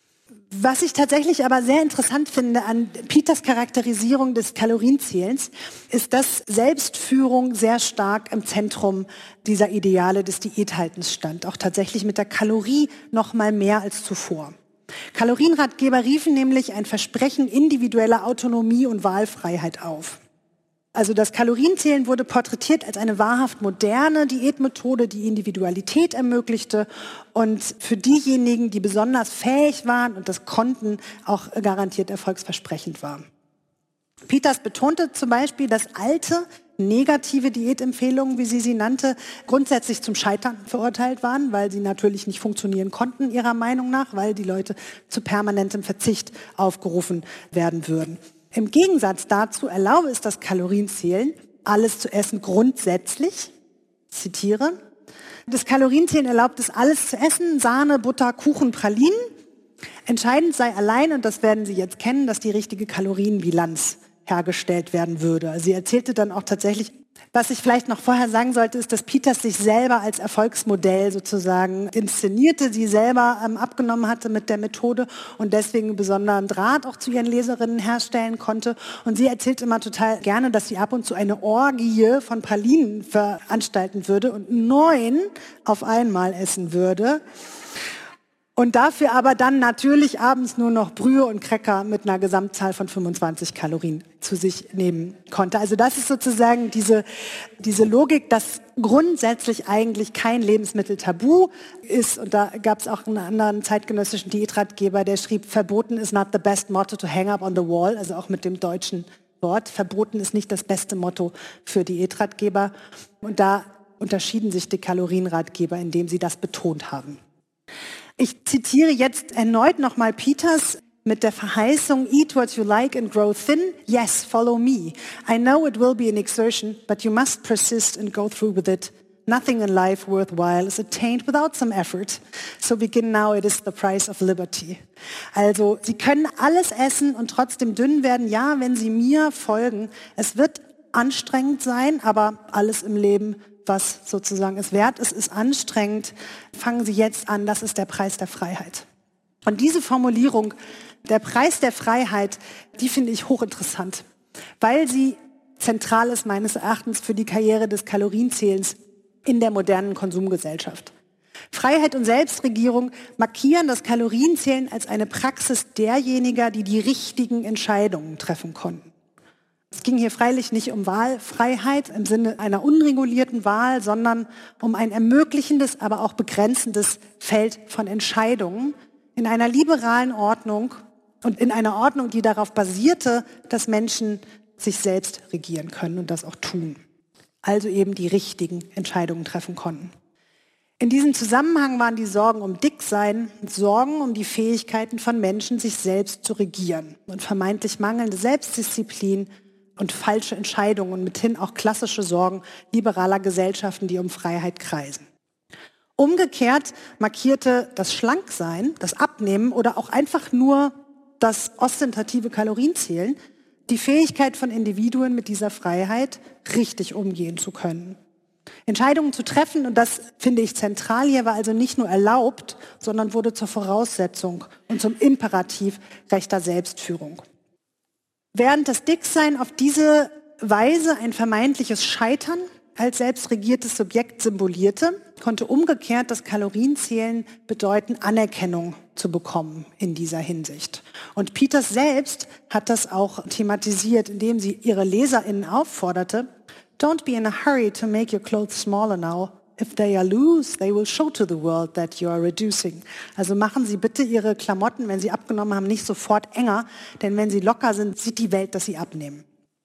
Was ich tatsächlich aber sehr interessant finde an Peters Charakterisierung des Kalorienzählens, ist, dass Selbstführung sehr stark im Zentrum dieser Ideale des Diäthaltens stand. Auch tatsächlich mit der Kalorie noch mal mehr als zuvor. Kalorienratgeber riefen nämlich ein Versprechen individueller Autonomie und Wahlfreiheit auf. Also das Kalorienzählen wurde porträtiert als eine wahrhaft moderne Diätmethode, die Individualität ermöglichte und für diejenigen, die besonders fähig waren und das konnten, auch garantiert erfolgsversprechend war. Peters betonte zum Beispiel, dass alte, negative Diätempfehlungen, wie sie nannte, grundsätzlich zum Scheitern verurteilt waren, weil sie natürlich nicht funktionieren konnten, ihrer Meinung nach, weil die Leute zu permanentem Verzicht aufgerufen werden würden. Im Gegensatz dazu erlaube es das Kalorienzählen, alles zu essen grundsätzlich, zitiere, das Kalorienzählen erlaubt es, alles zu essen, Sahne, Butter, Kuchen, Pralinen. Entscheidend sei allein, und das werden Sie jetzt kennen, dass die richtige Kalorienbilanz hergestellt werden würde. Also sie erzählte dann auch tatsächlich, was ich vielleicht noch vorher sagen sollte, ist, dass Peters sich selber als Erfolgsmodell sozusagen inszenierte, sie selber abgenommen hatte mit der Methode und deswegen einen besonderen Draht auch zu ihren Leserinnen herstellen konnte. Und sie erzählt immer total gerne, dass sie ab und zu eine Orgie von Pralinen veranstalten würde und 9 auf einmal essen würde. Und dafür aber dann natürlich abends nur noch Brühe und Cracker mit einer Gesamtzahl von 25 Kalorien zu sich nehmen konnte. Also das ist sozusagen diese Logik, dass grundsätzlich eigentlich kein Lebensmittel tabu ist. Und da gab es auch einen anderen zeitgenössischen Diätratgeber, der schrieb, verboten is not the best motto to hang up on the wall, also auch mit dem deutschen Wort. Verboten ist nicht das beste Motto für Diätratgeber. Und da unterschieden sich die Kalorienratgeber, indem sie das betont haben. Ich zitiere jetzt erneut nochmal Peters mit der Verheißung, eat what you like and grow thin, yes, follow me. I know it will be an exertion, but you must persist and go through with it. Nothing in life worthwhile is attained without some effort. So begin now, it is the price of liberty. Also, sie können alles essen und trotzdem dünn werden. Ja, wenn sie mir folgen. Es wird anstrengend sein, aber alles im Leben, was sozusagen es wert ist, ist anstrengend. Fangen Sie jetzt an, das ist der Preis der Freiheit. Und diese Formulierung, der Preis der Freiheit, die finde ich hochinteressant, weil sie zentral ist meines Erachtens für die Karriere des Kalorienzählens in der modernen Konsumgesellschaft. Freiheit und Selbstregierung markieren das Kalorienzählen als eine Praxis derjenigen, die die richtigen Entscheidungen treffen konnten. Es ging hier freilich nicht um Wahlfreiheit im Sinne einer unregulierten Wahl, sondern um ein ermöglichendes, aber auch begrenzendes Feld von Entscheidungen in einer liberalen Ordnung und in einer Ordnung, die darauf basierte, dass Menschen sich selbst regieren können und das auch tun. Also eben die richtigen Entscheidungen treffen konnten. In diesem Zusammenhang waren die Sorgen um Dicksein Sorgen um die Fähigkeiten von Menschen, sich selbst zu regieren und vermeintlich mangelnde Selbstdisziplin und falsche Entscheidungen und mithin auch klassische Sorgen liberaler Gesellschaften, die um Freiheit kreisen. Umgekehrt markierte das Schlanksein, das Abnehmen oder auch einfach nur das ostentative Kalorienzählen die Fähigkeit von Individuen mit dieser Freiheit richtig umgehen zu können. Entscheidungen zu treffen, und das finde ich zentral hier, war also nicht nur erlaubt, sondern wurde zur Voraussetzung und zum Imperativ rechter Selbstführung. Während das Dicksein auf diese Weise ein vermeintliches Scheitern als selbstregiertes Subjekt symbolierte, konnte umgekehrt das Kalorienzählen bedeuten, Anerkennung zu bekommen in dieser Hinsicht. Und Peters selbst hat das auch thematisiert, indem sie ihre LeserInnen aufforderte, "Don't be in a hurry to make your clothes smaller now. If they are loose, they will show to the world that you are reducing." Also machen Sie bitte Ihre Klamotten, wenn Sie abgenommen haben, nicht sofort enger, denn wenn sie locker sind, sieht die Welt, dass Sie abnehmen.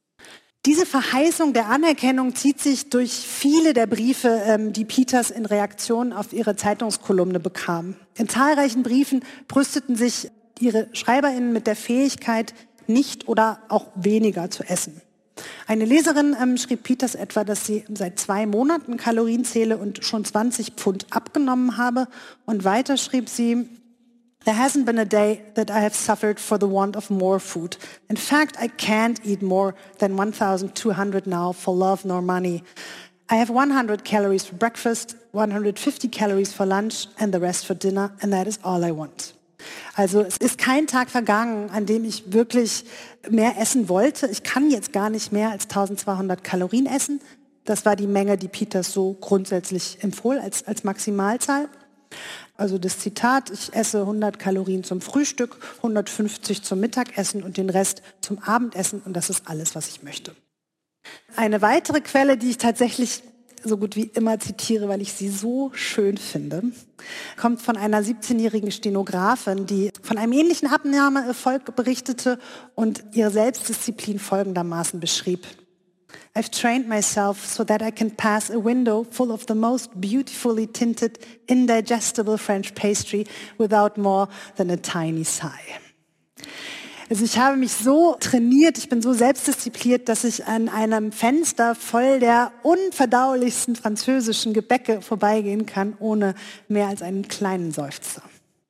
Diese Verheißung der Anerkennung zieht sich durch viele der Briefe, die Peters in Reaktion auf ihre Zeitungskolumne bekam. In zahlreichen Briefen brüsteten sich ihre SchreiberInnen mit der Fähigkeit, nicht oder auch weniger zu essen. Eine Leserin schrieb Peters etwa, dass sie seit 2 Monaten Kalorien zähle und schon 20 Pfund abgenommen habe. Und weiter schrieb sie, "There hasn't been a day that I have suffered for the want of more food. In fact, I can't eat more than 1,200 now for love nor money. I have 100 calories for breakfast, 150 calories for lunch and the rest for dinner, and that is all I want." Also es ist kein Tag vergangen, an dem ich wirklich mehr essen wollte. Ich kann jetzt gar nicht mehr als 1200 Kalorien essen. Das war die Menge, die Peters so grundsätzlich empfohl als Maximalzahl. Also das Zitat, ich esse 100 Kalorien zum Frühstück, 150 zum Mittagessen und den Rest zum Abendessen und das ist alles, was ich möchte. Eine weitere Quelle, die ich tatsächlich so gut wie immer zitiere, weil ich sie so schön finde, kommt von einer 17-jährigen Stenografin, die von einem ähnlichen Abnahmeerfolg berichtete und ihre Selbstdisziplin folgendermaßen beschrieb. "I've trained myself so that I can pass a window full of the most beautifully tinted, indigestible French pastry without more than a tiny sigh." Also ich habe mich so trainiert, ich bin so selbstdiszipliniert, dass ich an einem Fenster voll der unverdaulichsten französischen Gebäcke vorbeigehen kann, ohne mehr als einen kleinen Seufzer.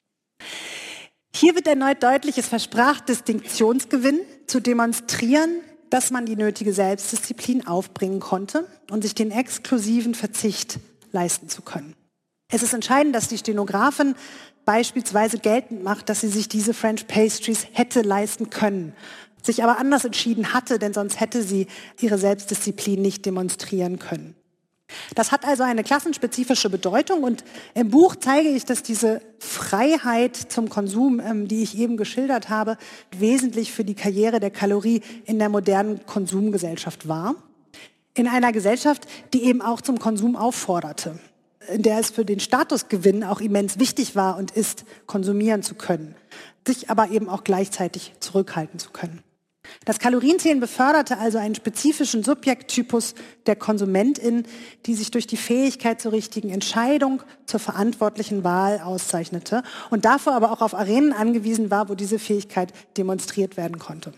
Hier wird erneut deutlich, es versprach Distinktionsgewinn, zu demonstrieren, dass man die nötige Selbstdisziplin aufbringen konnte und sich den exklusiven Verzicht leisten zu können. Es ist entscheidend, dass die Stenografin beispielsweise geltend macht, dass sie sich diese French Pastries hätte leisten können, sich aber anders entschieden hatte, denn sonst hätte sie ihre Selbstdisziplin nicht demonstrieren können. Das hat also eine klassenspezifische Bedeutung und im Buch zeige ich, dass diese Freiheit zum Konsum, die ich eben geschildert habe, wesentlich für die Karriere der Kalorie in der modernen Konsumgesellschaft war. In einer Gesellschaft, die eben auch zum Konsum aufforderte, in der es für den Statusgewinn auch immens wichtig war und ist, konsumieren zu können, sich aber eben auch gleichzeitig zurückhalten zu können. Das Kalorienzählen beförderte also einen spezifischen Subjekttypus der KonsumentInnen, die sich durch die Fähigkeit zur richtigen Entscheidung, zur verantwortlichen Wahl auszeichnete und dafür aber auch auf Arenen angewiesen war, wo diese Fähigkeit demonstriert werden konnte.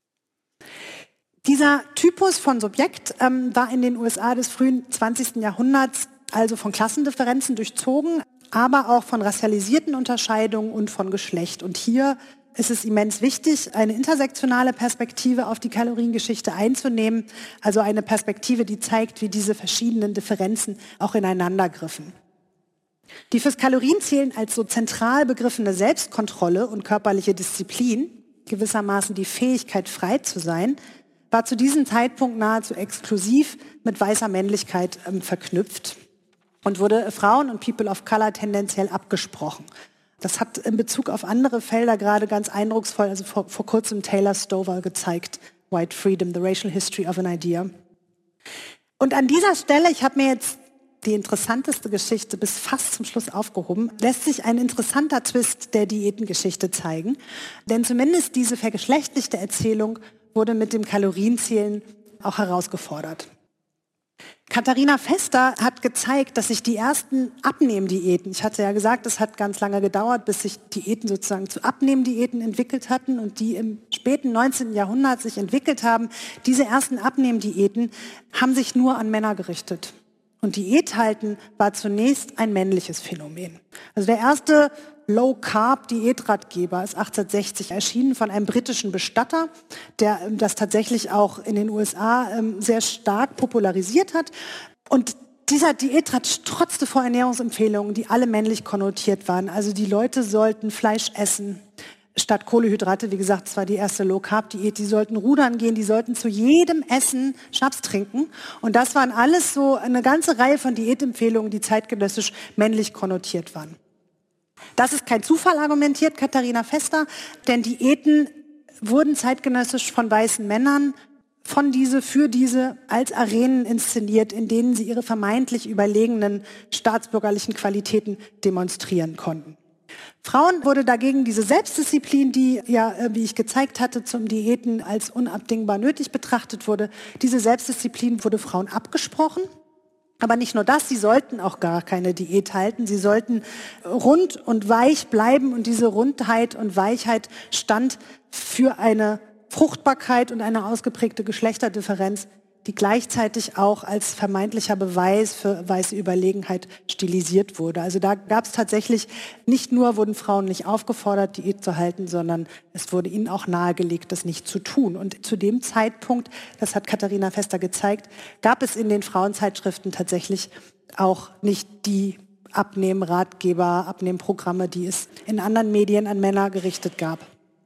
Dieser Typus von Subjekt war in den USA des frühen 20. Jahrhunderts also von Klassendifferenzen durchzogen, aber auch von racialisierten Unterscheidungen und von Geschlecht. Und hier ist es immens wichtig, eine intersektionale Perspektive auf die Kaloriengeschichte einzunehmen, also eine Perspektive, die zeigt, wie diese verschiedenen Differenzen auch ineinander griffen. Die fürs Kalorienzählen als so zentral begriffene Selbstkontrolle und körperliche Disziplin, gewissermaßen die Fähigkeit, frei zu sein, war zu diesem Zeitpunkt nahezu exklusiv mit weißer Männlichkeit verknüpft und wurde Frauen und People of Color tendenziell abgesprochen. Das hat in Bezug auf andere Felder gerade ganz eindrucksvoll, also vor kurzem Taylor Stover gezeigt, White Freedom, The Racial History of an Idea. Und an dieser Stelle, ich habe mir jetzt die interessanteste Geschichte bis fast zum Schluss aufgehoben, lässt sich ein interessanter Twist der Diätengeschichte zeigen. Denn zumindest diese vergeschlechtlichte Erzählung wurde mit dem Kalorienzählen auch herausgefordert. Katharina Vester hat gezeigt, dass sich die ersten Abnehmdiäten, ich hatte ja gesagt, es hat ganz lange gedauert, bis sich Diäten sozusagen zu Abnehmdiäten entwickelt hatten und die im späten 19. Jahrhundert sich entwickelt haben. Diese ersten Abnehmdiäten haben sich nur an Männer gerichtet. Und Diäthalten war zunächst ein männliches Phänomen. Also der erste Low-Carb-Diätratgeber ist 1860 erschienen von einem britischen Bestatter, der das tatsächlich auch in den USA sehr stark popularisiert hat. Und dieser Diätrat strotzte vor Ernährungsempfehlungen, die alle männlich konnotiert waren. Also die Leute sollten Fleisch essen statt Kohlenhydrate. Wie gesagt, es war die erste Low-Carb-Diät. Die sollten rudern gehen, die sollten zu jedem Essen Schnaps trinken. Und das waren alles so eine ganze Reihe von Diätempfehlungen, die zeitgenössisch männlich konnotiert waren. Das ist kein Zufall, argumentiert Katharina Vester, denn Diäten wurden zeitgenössisch von weißen Männern für diese als Arenen inszeniert, in denen sie ihre vermeintlich überlegenen staatsbürgerlichen Qualitäten demonstrieren konnten. Frauen wurde dagegen diese Selbstdisziplin, die ja, wie ich gezeigt hatte, zum Diäten als unabdingbar nötig betrachtet wurde, diese Selbstdisziplin wurde Frauen abgesprochen. Aber nicht nur das, sie sollten auch gar keine Diät halten, sie sollten rund und weich bleiben und diese Rundheit und Weichheit stand für eine Fruchtbarkeit und eine ausgeprägte Geschlechterdifferenz, die gleichzeitig auch als vermeintlicher Beweis für weiße Überlegenheit stilisiert wurde. Also da gab es tatsächlich, nicht nur wurden Frauen nicht aufgefordert, Diät zu halten, sondern es wurde ihnen auch nahegelegt, das nicht zu tun. Und zu dem Zeitpunkt, das hat Katharina Vester gezeigt, gab es in den Frauenzeitschriften tatsächlich auch nicht die Abnehmratgeber, Abnehmprogramme, die es in anderen Medien an Männer gerichtet gab.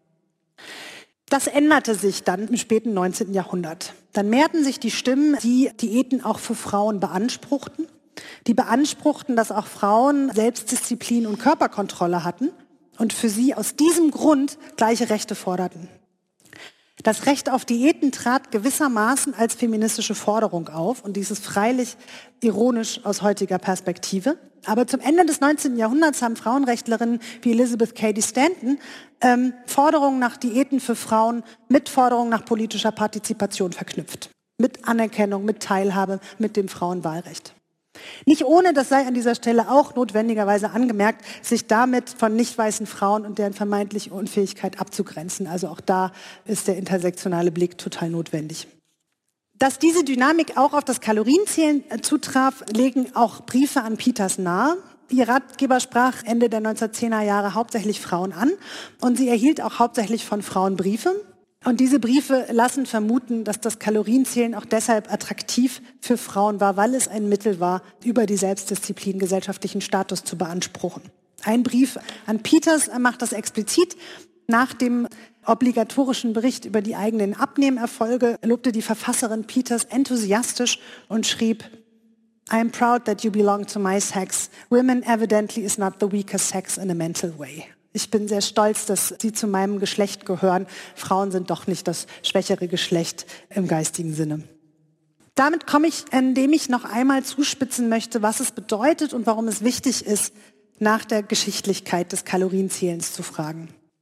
Das änderte sich dann im späten 19. Jahrhundert. Dann mehrten sich die Stimmen, die Diäten auch für Frauen beanspruchten. Die beanspruchten, dass auch Frauen Selbstdisziplin und Körperkontrolle hatten und für sie aus diesem Grund gleiche Rechte forderten. Das Recht auf Diäten trat gewissermaßen als feministische Forderung auf und dies ist freilich ironisch aus heutiger Perspektive. Aber zum Ende des 19. Jahrhunderts haben Frauenrechtlerinnen wie Elizabeth Cady Stanton Forderungen nach Diäten für Frauen mit Forderungen nach politischer Partizipation verknüpft. Mit Anerkennung, mit Teilhabe, mit dem Frauenwahlrecht. Nicht ohne, das sei an dieser Stelle auch notwendigerweise angemerkt, sich damit von nicht weißen Frauen und deren vermeintliche Unfähigkeit abzugrenzen. Also auch da ist der intersektionale Blick total notwendig. Dass diese Dynamik auch auf das Kalorienzählen zutraf, legen auch Briefe an Peters nahe. Ihr Ratgeber sprach Ende der 1910er Jahre hauptsächlich Frauen an und sie erhielt auch hauptsächlich von Frauen Briefe. Und diese Briefe lassen vermuten, dass das Kalorienzählen auch deshalb attraktiv für Frauen war, weil es ein Mittel war, über die Selbstdisziplin gesellschaftlichen Status zu beanspruchen. Ein Brief an Peters macht das explizit. Nach dem obligatorischen Bericht über die eigenen Abnehmerfolge lobte die Verfasserin Peters enthusiastisch und schrieb: I am proud that you belong to my sex. Women evidently is not the weaker sex in a mental way. Ich bin sehr stolz, dass Sie zu meinem Geschlecht gehören. Frauen sind doch nicht das schwächere Geschlecht im geistigen Sinne. Damit komme ich, indem ich noch einmal zuspitzen möchte, was es bedeutet und warum es wichtig ist, nach der Geschichtlichkeit des Kalorienzählens zu fragen.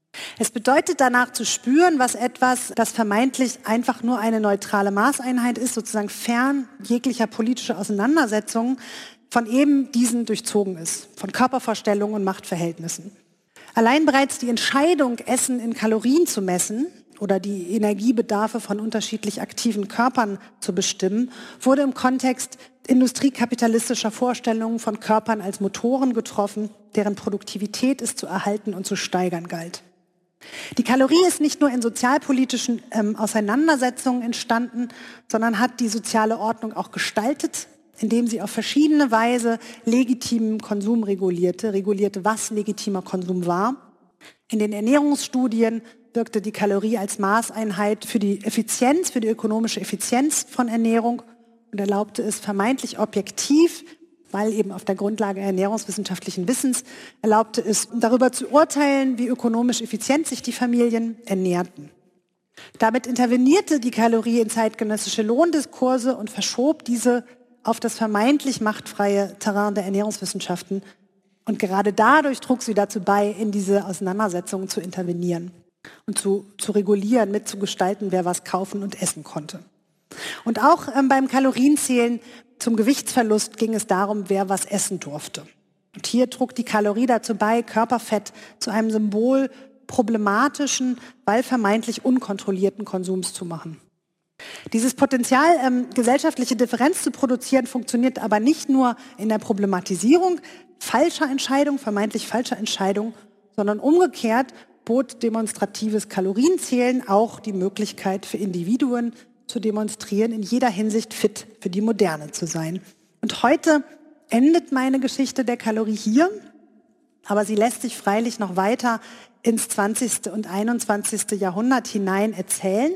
Es bedeutet danach zu spüren, was etwas, das vermeintlich einfach nur eine neutrale Maßeinheit ist, sozusagen fern jeglicher politischer Auseinandersetzungen, von eben diesen durchzogen ist, von Körpervorstellungen und Machtverhältnissen. Allein bereits die Entscheidung, Essen in Kalorien zu messen oder die Energiebedarfe von unterschiedlich aktiven Körpern zu bestimmen, wurde im Kontext industriekapitalistischer Vorstellungen von Körpern als Motoren getroffen, deren Produktivität es zu erhalten und zu steigern galt. Die Kalorie ist nicht nur in sozialpolitischen Auseinandersetzungen entstanden, sondern hat die soziale Ordnung auch gestaltet, indem sie auf verschiedene Weise legitimen Konsum regulierte, was legitimer Konsum war. In den Ernährungsstudien wirkte die Kalorie als Maßeinheit für die Effizienz, für die ökonomische Effizienz von Ernährung und erlaubte es vermeintlich objektiv, weil eben auf der Grundlage ernährungswissenschaftlichen Wissens, erlaubte es darüber zu urteilen, wie ökonomisch effizient sich die Familien ernährten. Damit intervenierte die Kalorie in zeitgenössische Lohndiskurse und verschob diese auf das vermeintlich machtfreie Terrain der Ernährungswissenschaften. Und gerade dadurch trug sie dazu bei, in diese Auseinandersetzungen zu intervenieren und zu regulieren, mitzugestalten, wer was kaufen und essen konnte. Und auch beim Kalorienzählen zum Gewichtsverlust ging es darum, wer was essen durfte. Und hier trug die Kalorie dazu bei, Körperfett zu einem Symbol problematischen, weil vermeintlich unkontrollierten Konsums zu machen. Dieses Potenzial, gesellschaftliche Differenz zu produzieren, funktioniert aber nicht nur in der Problematisierung falscher Entscheidungen, vermeintlich falscher Entscheidungen, sondern umgekehrt bot demonstratives Kalorienzählen auch die Möglichkeit für Individuen zu demonstrieren, in jeder Hinsicht fit für die Moderne zu sein. Und heute endet meine Geschichte der Kalorie hier, aber sie lässt sich freilich noch weiter ins 20. und 21. Jahrhundert hinein erzählen.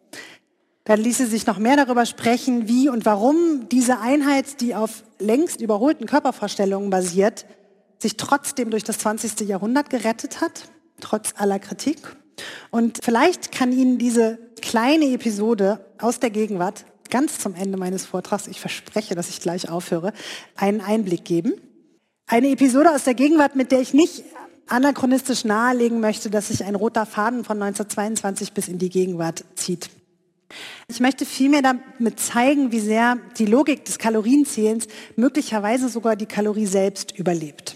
Da ließe sich noch mehr darüber sprechen, wie und warum diese Einheit, die auf längst überholten Körpervorstellungen basiert, sich trotzdem durch das 20. Jahrhundert gerettet hat, trotz aller Kritik. Und vielleicht kann Ihnen diese kleine Episode aus der Gegenwart, ganz zum Ende meines Vortrags, ich verspreche, dass ich gleich aufhöre, einen Einblick geben. Eine Episode aus der Gegenwart, mit der ich nicht anachronistisch nahelegen möchte, dass sich ein roter Faden von 1922 bis in die Gegenwart zieht. Ich möchte vielmehr damit zeigen, wie sehr die Logik des Kalorienzählens möglicherweise sogar die Kalorie selbst überlebt.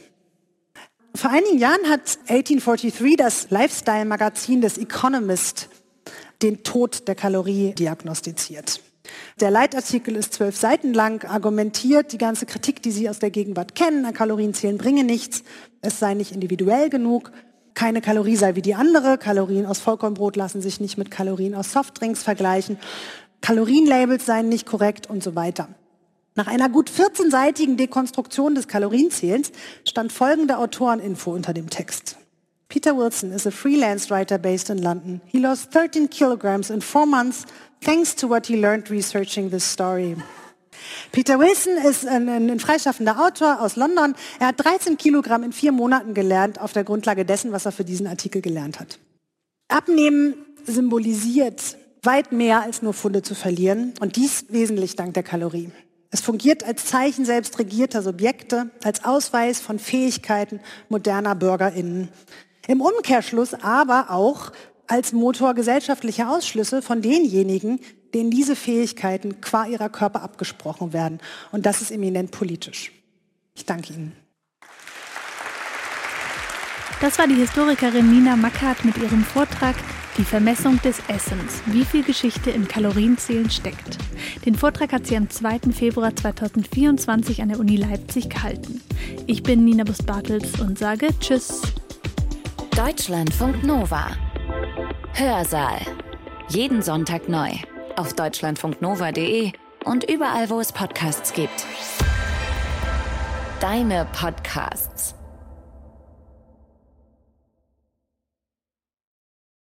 Vor einigen Jahren hat 1843 das Lifestyle-Magazin des Economist den Tod der Kalorie diagnostiziert. Der Leitartikel ist 12 Seiten lang, argumentiert die ganze Kritik, die Sie aus der Gegenwart kennen, an Kalorienzählen bringe nichts, es sei nicht individuell genug, keine Kalorie sei wie die andere, Kalorien aus Vollkornbrot lassen sich nicht mit Kalorien aus Softdrinks vergleichen, Kalorienlabels seien nicht korrekt und so weiter. Nach einer gut 14-seitigen Dekonstruktion des Kalorienzählens stand folgende Autoreninfo unter dem Text. Peter Wilson is a freelance writer based in London. He lost 13 kilograms in 4 months thanks to what he learned researching this story. Peter Wilson ist ein freischaffender Autor aus London. Er hat 13 Kilogramm in 4 Monaten gelernt, auf der Grundlage dessen, was er für diesen Artikel gelernt hat. Abnehmen symbolisiert weit mehr als nur Pfunde zu verlieren und dies wesentlich dank der Kalorie. Es fungiert als Zeichen selbstregierter Subjekte, als Ausweis von Fähigkeiten moderner BürgerInnen. Im Umkehrschluss aber auch als Motor gesellschaftlicher Ausschlüsse von denjenigen, denen diese Fähigkeiten qua ihrer Körper abgesprochen werden. Und das ist eminent politisch. Ich danke Ihnen. Das war die Historikerin Nina Mackart mit ihrem Vortrag Die Vermessung des Essens, wie viel Geschichte im Kalorienzählen steckt. Den Vortrag hat sie am 2. Februar 2024 an der Uni Leipzig gehalten. Ich bin Nina Bust-Bartels und sage Tschüss. Deutschlandfunk Nova. Hörsaal. Jeden Sonntag neu. Auf deutschlandfunknova.de und überall, wo es Podcasts gibt. Deine Podcasts.